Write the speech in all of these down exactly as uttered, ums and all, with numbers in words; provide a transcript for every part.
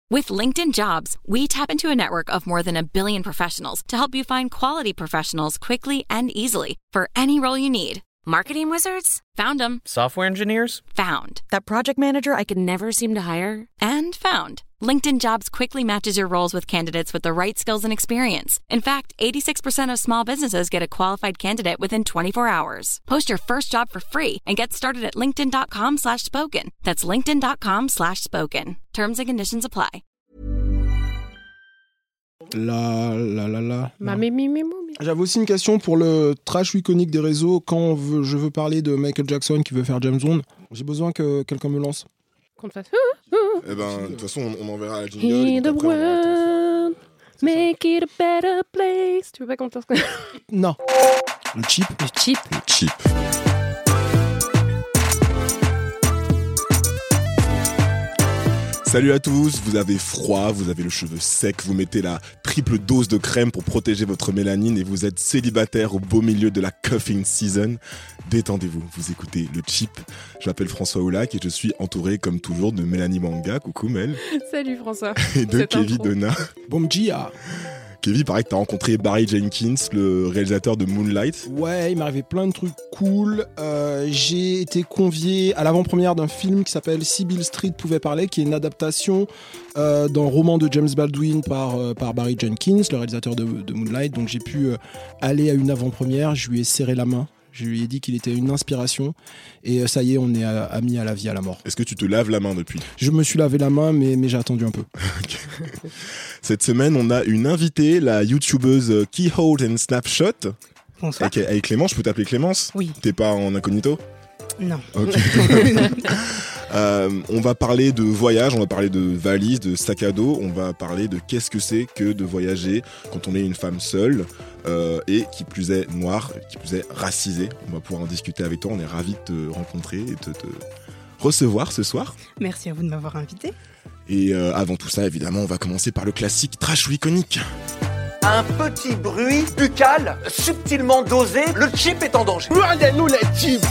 With LinkedIn Jobs, we tap into a network of more than a billion professionals to help you find quality professionals quickly and easily for any role you need. Marketing wizards? Found them. Software engineers? Found. That project manager I could never seem to hire? And found. LinkedIn Jobs quickly matches your roles with candidates with the right skills and experience. In fact, eighty-six percent of small businesses get a qualified candidate within twenty-four hours. Post your first job for free and get started at linkedin.com slash spoken. That's linkedin.com slash spoken. Terms and conditions apply. La la la la. Ma mi, mi, mi, mi. J'avais aussi une question pour le trash iconique des réseaux. Quand on veut, je veux parler de Michael Jackson qui veut faire James Bond, j'ai besoin que quelqu'un me lance. Qu'on te fasse. Eh ben, de toute façon, on, on enverra la jingle. In et the donc après, on va world, make it a better place. Tu veux pas qu'on te fasse quoi? Non. Le cheap. Le cheap. Le cheap. Salut à tous, vous avez froid, vous avez le cheveu sec, vous mettez la triple dose de crème pour protéger votre mélanine et vous êtes célibataire au beau milieu de la cuffing season. Détendez-vous, vous écoutez le cheap. Je m'appelle François Oulac et je suis entouré comme toujours de Mélanie Manga, coucou Mel. Salut François. Et de Cette Kevin intro. Donna. Bon Gia. Kevin, pareil que t'as rencontré Barry Jenkins, le réalisateur de Moonlight. Ouais, il m'est arrivé plein de trucs cool. Euh, j'ai été convié à l'avant-première d'un film qui s'appelle Si Beale Street pouvait parler, qui est une adaptation euh, d'un roman de James Baldwin par, euh, par Barry Jenkins, le réalisateur de, de Moonlight. Donc j'ai pu euh, aller à une avant-première, je lui ai serré la main. Je lui ai dit qu'il était une inspiration et euh, ça y est, on est euh, amis à la vie, à la mort. Est-ce que tu te laves la main depuis ? Je me suis lavé la main, mais, mais j'ai attendu un peu. Cette semaine, on a une invitée, la youtubeuse Keyhole and Snapshot. Bonsoir. Avec, avec Clémence, je peux t'appeler Clémence ? Oui. T'es pas en incognito ? Non. Ok. euh, on va parler de voyage, on va parler de valises, de sac à dos, on va parler de qu'est-ce que c'est que de voyager quand on est une femme seule euh, et qui plus est noire, qui plus est racisée. On va pouvoir en discuter avec toi, on est ravis de te rencontrer et de te recevoir ce soir. Merci à vous de m'avoir invité. Et euh, avant tout ça, évidemment, on va commencer par le classique trash ou iconique. Un petit bruit buccal subtilement dosé, le chip est en danger. Regardez-nous les chips.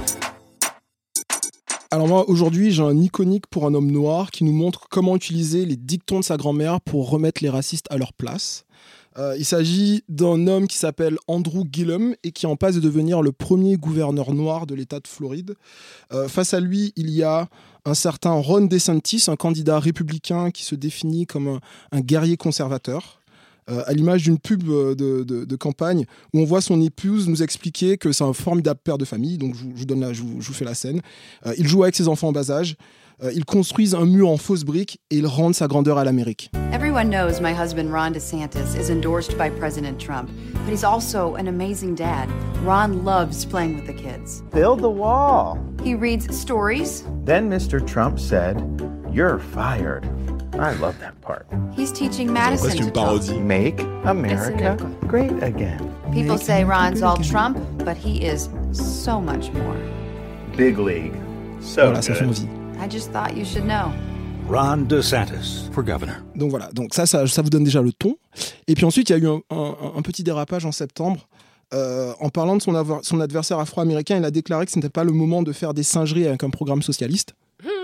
Alors moi, aujourd'hui, j'ai un iconique pour un homme noir qui nous montre comment utiliser les dictons de sa grand-mère pour remettre les racistes à leur place. Euh, il s'agit d'un homme qui s'appelle Andrew Gillum et qui est en passe de devenir le premier gouverneur noir de l'État de Floride. Euh, face à lui, il y a un certain Ron DeSantis, un candidat républicain qui se définit comme un, un guerrier conservateur. Euh, à l'image d'une pub de, de, de campagne où on voit son épouse nous expliquer que c'est un formidable père de famille. Donc je, je, vous, donne la, je, vous, je vous fais la scène. Euh, il joue avec ses enfants en bas âge. Euh, ils construisent un mur en fausse brique et ils rendent sa grandeur à l'Amérique. Everyone knows my husband Ron DeSantis is endorsed by President Trump, but he's also an amazing dad. Ron loves playing with the kids. Build the wall. He reads stories. Then Mister Trump said, "You're fired." I love that part. He's teaching Madison C'est to une talk. parodie. Make America great again. People say Ron's all Trump, but he is so much more. Big league. So Voilà, ça fait good. envie. I just thought you should know. Ron DeSantis for governor. Donc voilà, donc ça, ça, ça vous donne déjà le ton. Et puis ensuite, il y a eu un, un, un petit dérapage en septembre. Euh, en parlant de son, avoir, son adversaire afro-américain, il a déclaré que ce n'était pas le moment de faire des singeries avec un programme socialiste.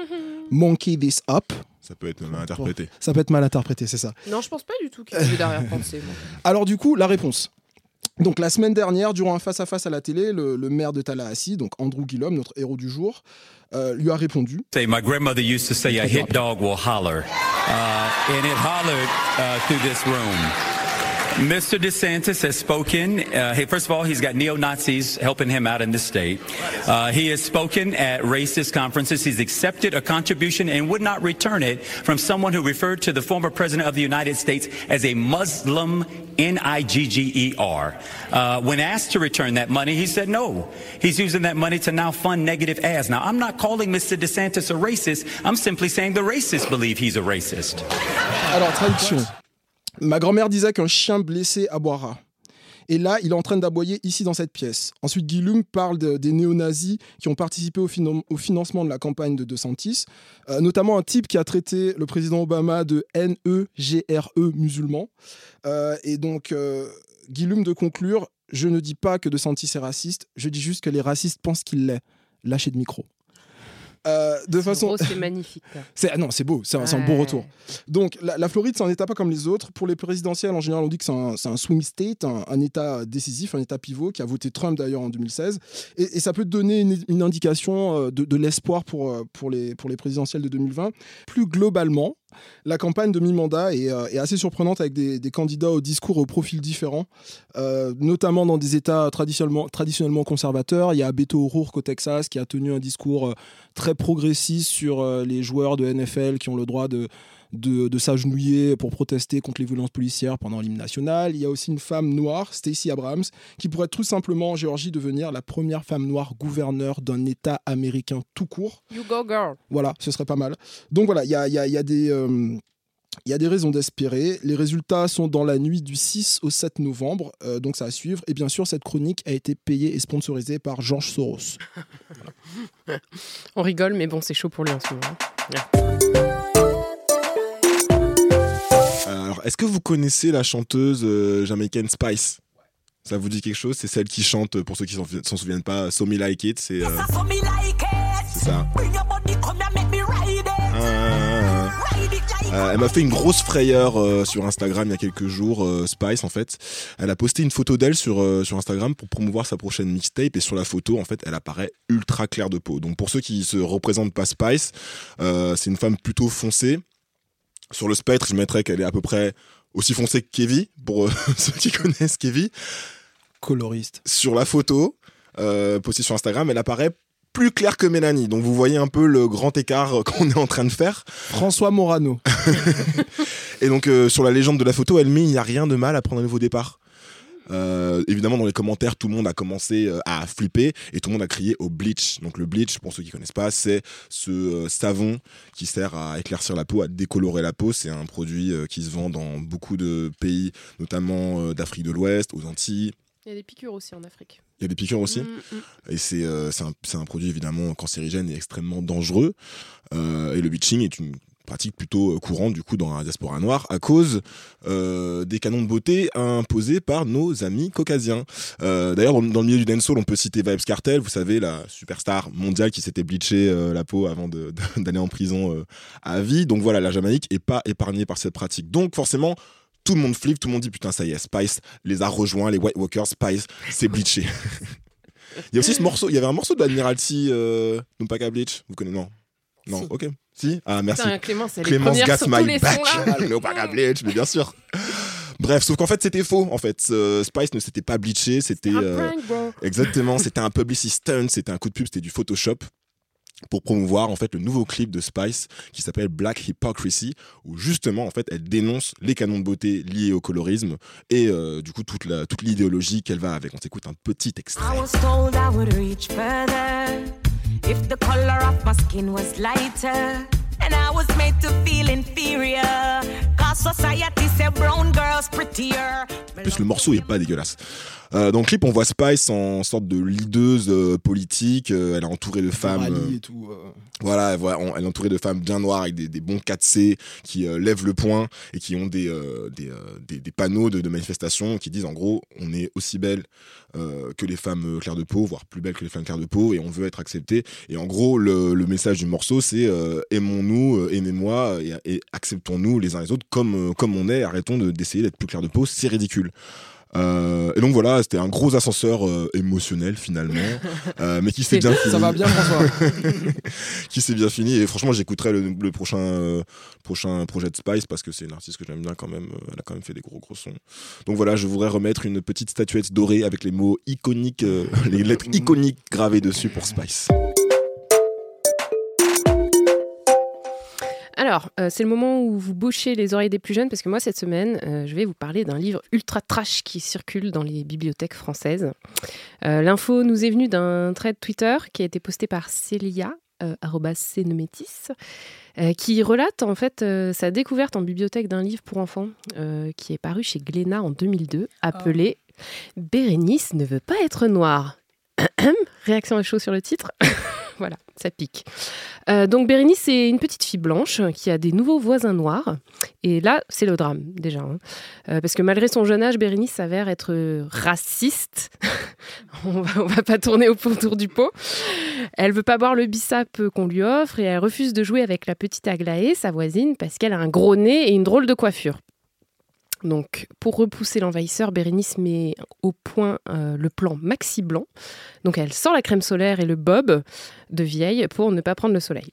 Monkey this up. Ça peut être mal interprété. Ça peut être mal interprété, c'est ça. Non, je pense pas du tout qu'il y ait d'arrière-pensée. moi. Alors du coup, la réponse. Donc la semaine dernière, durant un face-à-face à la télé, le, le maire de Tallahassee, donc Andrew Gillum, notre héros du jour, euh, lui a répondu. Say, my grandmother used to say a hit dog will holler. Uh, and it hollered uh, through this room. Mister DeSantis has spoken. Uh, hey, first of all, he's got neo-Nazis helping him out in the state. Uh, he has spoken at racist conferences. He's accepted a contribution and would not return it from someone who referred to the former president of the United States as a Muslim, N I G G E R. Uh, when asked to return that money, he said no. He's using that money to now fund negative ads. Now, I'm not calling Mister DeSantis a racist. I'm simply saying the racists believe he's a racist. Alors, traduction. Ma grand-mère disait qu'un chien blessé aboiera. Et là, il est en train d'aboyer ici dans cette pièce. Ensuite, Gillum parle de, des néo-nazis qui ont participé au, finan- au financement de la campagne de DeSantis, euh, notamment un type qui a traité le président Obama de N E G R E musulman. Euh, et donc, euh, Gillum de conclure, je ne dis pas que DeSantis est raciste, je dis juste que les racistes pensent qu'il l'est. Lâchez de micro. Euh, de c'est façon... gros, c'est magnifique. c'est... Ah non, c'est beau, c'est un, ouais. c'est un beau retour. Donc, la, la Floride, c'est un État pas comme les autres. Pour les présidentielles, en général, on dit que c'est un, c'est un swing state, un, un État décisif, un État pivot, qui a voté Trump d'ailleurs en deux mille seize. Et, et ça peut donner une, une indication de, de l'espoir pour, pour, les, pour les présidentielles de deux mille vingt. Plus globalement, la campagne de mi-mandat est, euh, est assez surprenante avec des, des candidats au discours et au profil différents, euh, notamment dans des États traditionnellement, traditionnellement conservateurs. Il y a Beto O'Rourke au Texas qui a tenu un discours euh, très progressiste sur euh, les joueurs de N F L qui ont le droit de, de, de s'agenouiller pour protester contre les violences policières pendant l'hymne national. Il y a aussi une femme noire, Stacey Abrams, qui pourrait tout simplement en Géorgie devenir la première femme noire gouverneure d'un État américain tout court. You go girl. Voilà, ce serait pas mal. Donc voilà, il y a, y a, y a des... Euh, Il y a des raisons d'espérer. Les résultats sont dans la nuit du six au sept novembre, euh, donc ça à suivre. Et bien sûr, cette chronique a été payée et sponsorisée par George Soros. Voilà. On rigole, mais bon, c'est chaud pour lui en ce moment. Yeah. Alors, est-ce que vous connaissez la chanteuse euh, jamaïcaine Spice ? Ça vous dit quelque chose ? C'est celle qui chante, pour ceux qui s'en, s'en souviennent pas, So Me Like It. C'est, euh... c'est ça. Ah, euh, elle m'a fait une grosse frayeur euh, sur Instagram il y a quelques jours, euh, Spice en fait. Elle a posté une photo d'elle sur, euh, sur Instagram pour promouvoir sa prochaine mixtape et sur la photo en fait elle apparaît ultra claire de peau. Donc pour ceux qui se représentent pas Spice, euh, c'est une femme plutôt foncée. Sur le spectre je mettrais qu'elle est à peu près aussi foncée que Kevin, pour euh, ceux qui connaissent Kevin. Coloriste. Sur la photo euh, postée sur Instagram elle apparaît plus clair que Mélanie, donc vous voyez un peu le grand écart qu'on est en train de faire. François Morano. Et donc euh, sur la légende de la photo, elle met il n'y a rien de mal à prendre un nouveau départ. Euh, évidemment dans les commentaires tout le monde a commencé euh, à flipper et tout le monde a crié au bleach. Donc le bleach, pour ceux qui connaissent pas, c'est ce euh, savon qui sert à éclaircir la peau, à décolorer la peau. C'est un produit euh, qui se vend dans beaucoup de pays, notamment euh, d'Afrique de l'Ouest, aux Antilles. Il y a des piqûres aussi en Afrique. Il y a des piqûres aussi. Mmh, mmh. Et c'est, euh, c'est, un, c'est un produit évidemment cancérigène et extrêmement dangereux. Euh, et le bleaching est une pratique plutôt courante du coup dans la diaspora noire à cause euh, des canons de beauté imposés par nos amis caucasiens. Euh, d'ailleurs dans, dans le milieu du dancehall on peut citer Vybz Kartel, vous savez la superstar mondiale qui s'était bleaché euh, la peau avant de, de, d'aller en prison euh, à vie. Donc voilà, la Jamaïque est pas épargnée par cette pratique. Donc forcément tout le monde flippe, tout le monde dit putain ça y est, Spice les a rejoints, les White Walkers, Spice c'est bleaché. Il y a aussi ce morceau, il y avait un morceau de Admiralty euh, Numpaka Bleach, vous connaissez non Non, si. Ok. Si Ah merci. Putain, Clémence, elle Clémence est Gas sur My tous les Back. sons, Numpaka Bleach, mais bien sûr. Bref, sauf qu'en fait c'était faux. En fait, euh, Spice ne s'était pas bleaché, c'était euh, exactement, c'était un publicity stunt, c'était un coup de pub, c'était du Photoshop. Pour promouvoir en fait le nouveau clip de Spice qui s'appelle Black Hypocrisy, où justement en fait elle dénonce les canons de beauté liés au colorisme et euh, du coup toute, la, toute l'idéologie qu'elle va avec. On s'écoute un petit extrait. I was told I would reach further if the color of my skin was lighter, and I was made to feel inferior, cause society said brown girls prettier. En plus le morceau est pas dégueulasse. Euh, dans le clip, on voit Spice en sorte de leaduse euh, politique. Euh, elle est entourée de femmes. Euh, et tout, euh... Voilà, voilà on, elle est entourée de femmes bien noires avec des, des bons quatre C qui euh, lèvent le poing et qui ont des, euh, des, euh, des, des panneaux de, de manifestation qui disent en gros, on est aussi belle euh, que les femmes claires de peau, voire plus belles que les femmes claires de peau, et on veut être accepté. Et en gros, le, le message du morceau, c'est euh, aimons-nous, euh, aimez-moi et, et acceptons-nous les uns les autres comme, euh, comme on est. Arrêtons de, d'essayer d'être plus clair de peau, c'est ridicule. Euh, et donc voilà, c'était un gros ascenseur euh, émotionnel finalement, euh, mais qui s'est bien fini. Ça va bien François. Qui s'est bien fini et franchement j'écouterai le, le prochain, euh, prochain projet de Spice parce que c'est une artiste que j'aime bien quand même, elle a quand même fait des gros gros sons. Donc voilà, je voudrais remettre une petite statuette dorée avec les mots iconiques, euh, les lettres iconiques gravées dessus pour Spice. Alors, euh, c'est le moment où vous bouchez les oreilles des plus jeunes, parce que moi, cette semaine, euh, je vais vous parler d'un livre ultra trash qui circule dans les bibliothèques françaises. Euh, l'info nous est venue d'un thread Twitter qui a été posté par Célia, euh, arobase Cénométis, euh, qui relate en fait euh, sa découverte en bibliothèque d'un livre pour enfants euh, qui est paru chez Glénat en deux mille deux, appelé oh. « Bérénice ne veut pas être noire ». Réaction à chaud sur le titre. Voilà, ça pique. Euh, donc Bérénice, c'est une petite fille blanche qui a des nouveaux voisins noirs. Et là, c'est le drame, déjà. Hein. Euh, parce que malgré son jeune âge, Bérénice s'avère être raciste. on va, on va pas tourner autour du pot. Elle veut pas boire le bissap qu'on lui offre et elle refuse de jouer avec la petite Aglaé, sa voisine, parce qu'elle a un gros nez et une drôle de coiffure. Donc, pour repousser l'envahisseur, Bérénice met au point euh, le plan Maxi Blanc. Donc, elle sort la crème solaire et le bob de vieille pour ne pas prendre le soleil.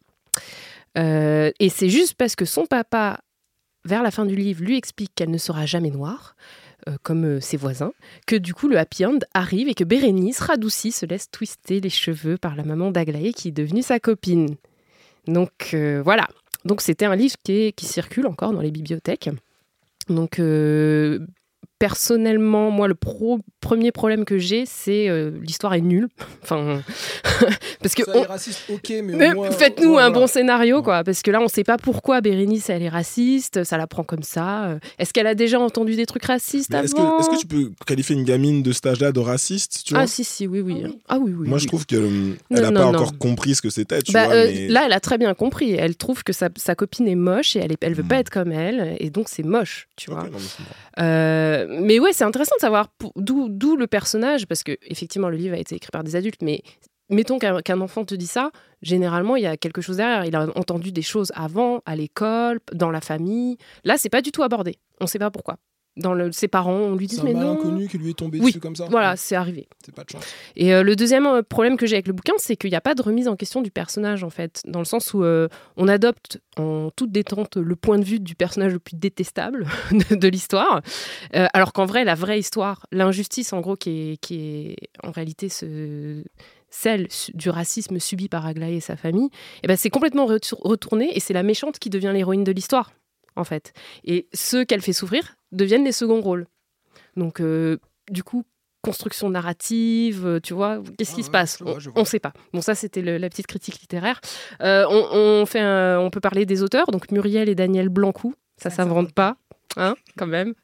Euh, et c'est juste parce que son papa, vers la fin du livre, lui explique qu'elle ne sera jamais noire, euh, comme euh, ses voisins, que du coup, le happy end arrive et que Bérénice, radoucie, se laisse twister les cheveux par la maman d'Aglaé qui est devenue sa copine. Donc, euh, voilà. Donc, c'était un livre qui, est, qui circule encore dans les bibliothèques. Donc, euh, personnellement, moi, le pro- premier problème que j'ai, c'est euh, l'histoire est nulle. Enfin, parce que ça on... est raciste, ok, mais, mais au moins, faites-nous ouais, un voilà. bon scénario, quoi. Parce que là, on ne sait pas pourquoi Bérénice, elle est raciste. Ça la prend comme ça. Est-ce qu'elle a déjà entendu des trucs racistes Mais avant est-ce que, est-ce que tu peux qualifier une gamine de cet âge-là de raciste, tu vois? Ah si, si, oui, oui. Ah oui, oui. Moi, oui. je trouve qu'elle Non, n'a non, pas non. encore compris ce que c'était, tu Bah, vois. euh, mais... Là, elle a très bien compris. Elle trouve que sa, sa copine est moche et elle, est, elle veut Mm. pas être comme elle. Et donc, c'est moche, tu Ok, vois. non, mais c'est bon. Euh, mais ouais, c'est intéressant de savoir pour- d'où, d'où le personnage, parce que effectivement le livre a été écrit par des adultes, mais mettons qu'un, qu'un enfant te dit ça, généralement il y a quelque chose derrière. Il a entendu des choses avant, à l'école, dans la famille. Là, c'est pas du tout abordé. On sait pas pourquoi. Dans le, ses parents, on lui dit C'est un mais mal non. inconnu qui lui est tombé Oui, dessus comme ça. Voilà, Ouais. c'est arrivé. C'est pas de chance. Et euh, le deuxième euh, problème que j'ai avec le bouquin, c'est qu'il n'y a pas de remise en question du personnage, en fait, dans le sens où euh, on adopte en toute détente le point de vue du personnage le plus détestable de, de l'histoire, euh, alors qu'en vrai, la vraie histoire, l'injustice, en gros, qui est, qui est en réalité ce... celle du racisme subi par Aglaé et sa famille, eh ben, c'est complètement retour- retourné et c'est la méchante qui devient l'héroïne de l'histoire, en fait. Et ceux qu'elle fait souffrir deviennent les seconds rôles. Donc, euh, du coup, construction narrative, euh, tu vois, qu'est-ce Ah qui ouais, se passe? je vois, On je vois. ne sait pas. Bon, ça, c'était le- la petite critique littéraire. Euh, on, on, fait un- on peut parler des auteurs, donc Muriel et Daniel Blancou. Ça ne s'invente pas, hein, quand même.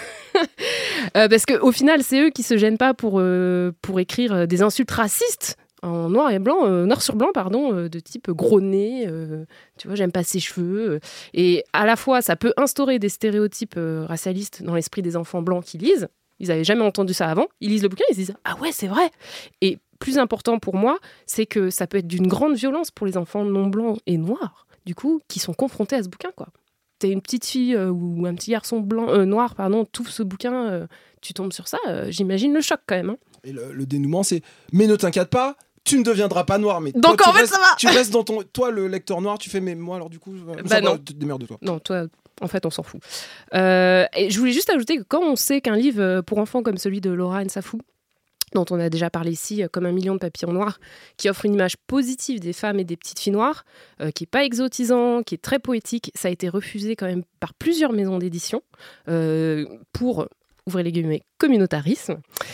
Euh, parce qu'au final, c'est eux qui se gênent pas pour, euh, pour écrire euh, des insultes racistes en noir et blanc, euh, noir sur blanc, pardon, euh, de type gros nez, euh, tu vois, j'aime pas ses cheveux. euh. Et à la fois, ça peut instaurer des stéréotypes euh, racialistes dans l'esprit des enfants blancs qui lisent. Ils avaient jamais entendu ça avant. Ils lisent le bouquin, ils se disent « Ah ouais, c'est vrai !» Et plus important pour moi, c'est que ça peut être d'une grande violence pour les enfants non blancs et noirs, du coup, qui sont confrontés à ce bouquin, quoi. T'es une petite fille euh, ou un petit garçon blanc, euh, noir, pardon, tout ce bouquin, euh, tu tombes sur ça, euh, j'imagine le choc quand même. Hein. Et le, le dénouement, c'est mais ne t'inquiète pas, tu ne deviendras pas noir. Mais Donc, toi, tu en fait, restes, ça va. Tu restes dans ton. Toi, le lecteur noir, tu fais mais moi, alors du coup. euh, Bah ça va, non. te démerde-toi. Non, toi, en fait, on s'en fout. Euh, et je voulais juste ajouter que quand on sait qu'un livre euh, pour enfants comme celui de Laura Nsafou, dont on a déjà parlé ici, euh, comme un million de papillons noirs, qui offre une image positive des femmes et des petites filles noires, euh, qui est pas exotisant, qui est très poétique, ça a été refusé quand même par plusieurs maisons d'édition euh, pour, ouvrez les guillemets, communautarisme,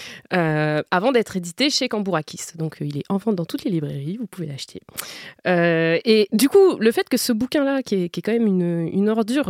euh, avant d'être édité chez Cambourakis. Donc euh, il est en vente dans toutes les librairies, vous pouvez l'acheter. Euh, et du coup, le fait que ce bouquin-là, qui est, qui est quand même une, une ordure,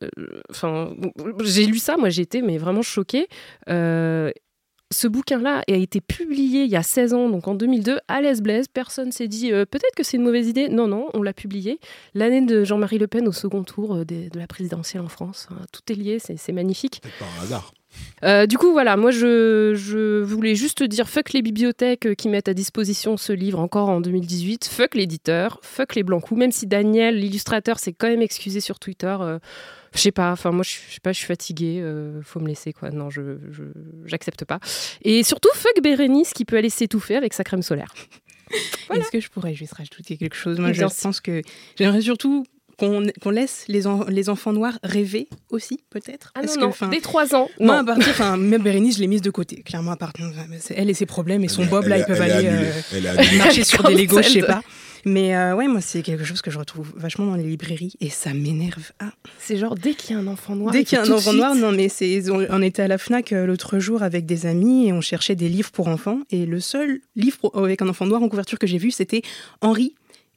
enfin, euh, j'ai lu ça, moi j'étais mais vraiment choquée. Euh, Ce bouquin-là a été publié il y a seize ans, donc en deux mille deux, à l'Est-Blaise. Personne s'est dit euh, peut-être que c'est une mauvaise idée. Non, non, on l'a publié. L'année de Jean-Marie Le Pen au second tour euh, des- de la présidentielle en France. Hein, tout est lié, c'est, c'est magnifique. Peut-être par hasard. Euh, du coup, voilà, moi je, je voulais juste dire fuck les bibliothèques euh, qui mettent à disposition ce livre encore en deux mille dix-huit. Fuck l'éditeur, fuck les Blancous. Même si Daniel, l'illustrateur, s'est quand même excusé sur Twitter. Euh, Je sais pas, enfin moi je je sais pas, je suis fatiguée, euh, faut me laisser quoi. Non, je, je j'accepte pas. Et surtout fuck Bérénice qui peut aller s'étouffer avec sa crème solaire. Voilà. Est-ce que je pourrais juste rajouter quelque chose? Moi, je Bien sûr. pense que j'aimerais surtout qu'on qu'on laisse les, en- les enfants noirs rêver aussi, peut-être. Ah Parce non, que, non, enfin, dès trois ans. moi, Non. à partir, enfin, même Bérénice, je l'ai mise de côté. Clairement, à partir, c'est elle et ses problèmes et son Elle est- bob, là, elle ils est- peuvent elle est aller annulée. euh, Elle est annulée. marcher sur des Legos, je sais Cancelled. pas. Mais euh, ouais, moi, c'est quelque chose que je retrouve vachement dans les librairies et ça m'énerve. Ah. C'est genre dès qu'il y a un enfant noir. Dès il qu'il y a faut un tout de enfant noir, suite- non, mais c'est, on, on était à la Fnac euh, l'autre jour avec des amis et on cherchait des livres pour enfants. Et le seul livre pour- avec un enfant noir en couverture que j'ai vu, c'était Henri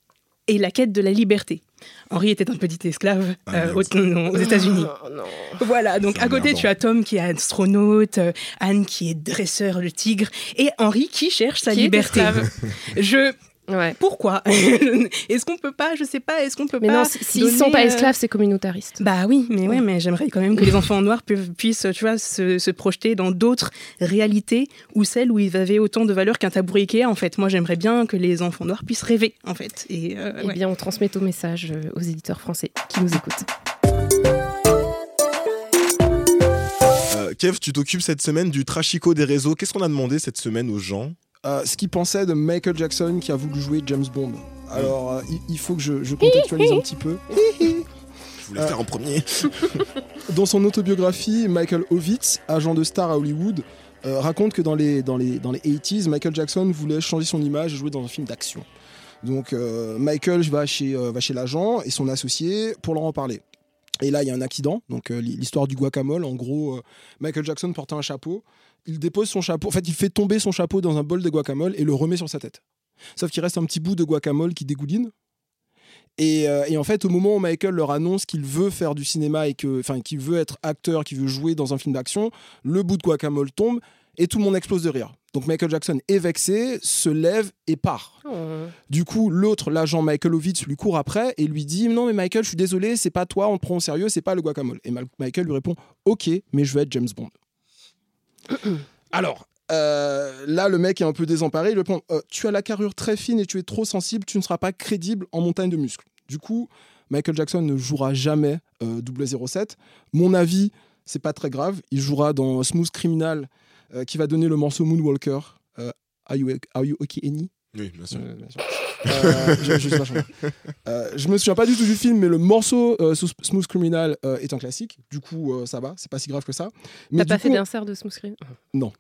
et la quête de la liberté. Henri était un petit esclave Ah, euh, merde. aux, non, aux États-Unis. Oh, non. Voilà, donc C'est à côté, emmerdant. tu as Tom qui est astronaute, euh, Anne qui est dresseur de tigre et Henri qui cherche sa Qui est liberté. esclave. Je. Ouais. Pourquoi? Est-ce qu'on peut pas, je sais pas, est-ce qu'on peut mais pas. Mais non, s'ils donner, sont pas euh... esclaves, c'est communautariste. Bah oui, mais ouais, mais j'aimerais quand même que les enfants noirs pu- puissent, tu vois, se, se projeter dans d'autres réalités ou celles où ils avaient autant de valeur qu'un tabouret Ikea, en fait. Moi, j'aimerais bien que les enfants noirs puissent rêver, en fait. Et euh, eh ouais. bien, on transmet ton message aux éditeurs français qui nous écoutent. Euh, Kev, tu t'occupes cette semaine du trashico des réseaux. Qu'est-ce qu'on a demandé cette semaine aux gens? Euh, ce qu'ils pensaient de Michael Jackson qui a voulu jouer James Bond. Alors, euh, il, il faut que je, je contextualise un petit peu. Je voulais euh, faire en premier. Dans son autobiographie, Michael Ovitz, agent de star à Hollywood, euh, raconte que dans les, dans les, dans les quatre-vingt-dix, Michael Jackson voulait changer son image et jouer dans un film d'action. Donc, euh, Michael va chez, euh, va chez l'agent et son associé pour leur en parler. Et là, il y a un accident, donc euh, l'histoire du guacamole. En gros, euh, Michael Jackson portait un chapeau. Il dépose son chapeau, en fait, il fait tomber son chapeau dans un bol de guacamole et le remet sur sa tête. Sauf qu'il reste un petit bout de guacamole qui dégouline. Et, euh, et en fait, au moment où Michael leur annonce qu'il veut faire du cinéma et que, enfin, qu'il veut être acteur, qu'il veut jouer dans un film d'action, le bout de guacamole tombe et tout le monde explose de rire. Donc Michael Jackson est vexé, se lève et part. Oh. Du coup, l'autre, l'agent Michael Ovitz, lui court après et lui dit « Non mais Michael, je suis désolé, c'est pas toi, on te prend au sérieux, c'est pas le guacamole. » Et Michael lui répond « Ok, mais je veux être James Bond. » Alors, euh, là, le mec est un peu désemparé. Il lui répond euh, « Tu as la carrure très fine et tu es trop sensible, tu ne seras pas crédible en montagne de muscles. » Du coup, Michael Jackson ne jouera jamais euh, double zéro sept. Mon avis, c'est pas très grave. Il jouera dans Smooth Criminal, euh, qui va donner le morceau Moonwalker. Euh, Are you, are you okay, Annie? Oui, bien sûr. Euh, bien sûr. euh, je, je, sais pas euh, je me souviens pas du tout du film, mais le morceau euh, Smooth Criminal euh, est un classique. Du coup, euh, ça va, c'est pas si grave que ça. Mais T'as pas coup, fait d'insert de Smooth Criminal? Non.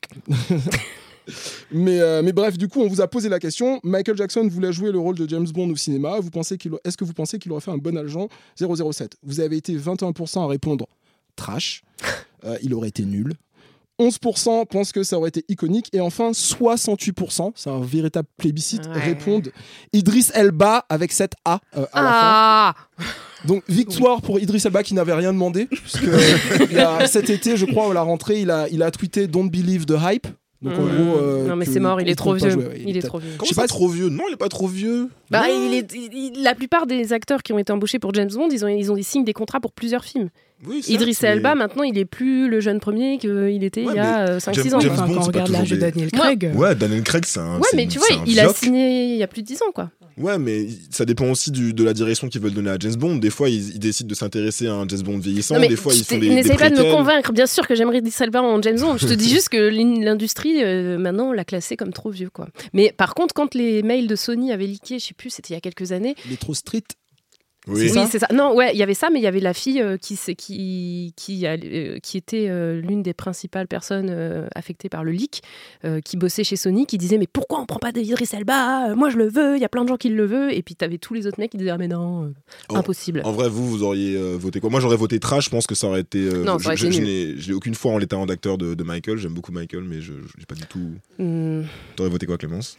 mais, euh, mais bref, du coup, on vous a posé la question. Michael Jackson voulait jouer le rôle de James Bond au cinéma. Vous pensez qu'il, est-ce que vous pensez qu'il aurait fait un bon agent zéro zéro sept? Vous avez été vingt et un pour cent à répondre trash. Euh, il aurait été nul. onze pour cent pensent que ça aurait été iconique. Et enfin, soixante-huit pour cent, c'est un véritable plébiscite, ouais. répondent Idriss Elba avec cette A euh, à ah la fin. Donc, victoire oui. pour Idriss Elba qui n'avait rien demandé. Puisque, il a, cet été, je crois, à la rentrée, il a, il a tweeté « Don't believe the hype ». Donc, mmh. en gros, euh, non mais c'est mort, il est trop vieux. Jouer, ouais, il, il est trop vieux. Comment c'est pas trop vieux? Non, il est pas trop vieux. Bah, il est, il, la plupart des acteurs qui ont été embauchés pour James Bond, ils ont, ils ont des signes des contrats pour plusieurs films. Oui, Idriss mais... Elba, maintenant, il est plus le jeune premier qu'il était ouais, il y a cinq six ans. James enfin, Bond, quand on regarde l'âge des... de Daniel Craig. Ouais, ouais Daniel Craig, c'est un. Ouais, c'est mais une, tu vois, il joke. a signé il y a plus de dix ans, quoi. Ouais, mais ça dépend aussi du, de la direction qu'ils veulent donner à James Bond. Des fois, ils, ils décident de s'intéresser à un James Bond vieillissant. Non, des fois, ils font des. N'essaye pas de me préquels. convaincre. Bien sûr que j'aimerais Idriss Elba en James Bond. Je te dis juste que l'industrie, euh, maintenant, l'a classé comme trop vieux, quoi. Mais par contre, quand les mails de Sony avaient leaké, je sais plus, c'était il y a quelques années. Il est trop street. Oui, c'est, oui, c'est ça. Non, ouais, il y avait ça, mais il y avait la fille euh, qui, qui, qui, euh, qui était euh, l'une des principales personnes euh, affectées par le leak, euh, qui bossait chez Sony, qui disait mais pourquoi on prend pas Idriss Elba? Moi je le veux, il y a plein de gens qui le veulent. Et puis t'avais tous les autres mecs qui disaient ah mais non, euh, oh, impossible. En vrai, vous, vous auriez euh, voté quoi? Moi j'aurais voté trash, je pense que ça aurait été. Euh, non, ça aurait je, été je, nul. je, n'ai, je n'ai aucune foi en l'état d'acteur de, de Michael, j'aime beaucoup Michael, mais je n'ai pas du tout. Mm. T'aurais voté quoi, Clémence?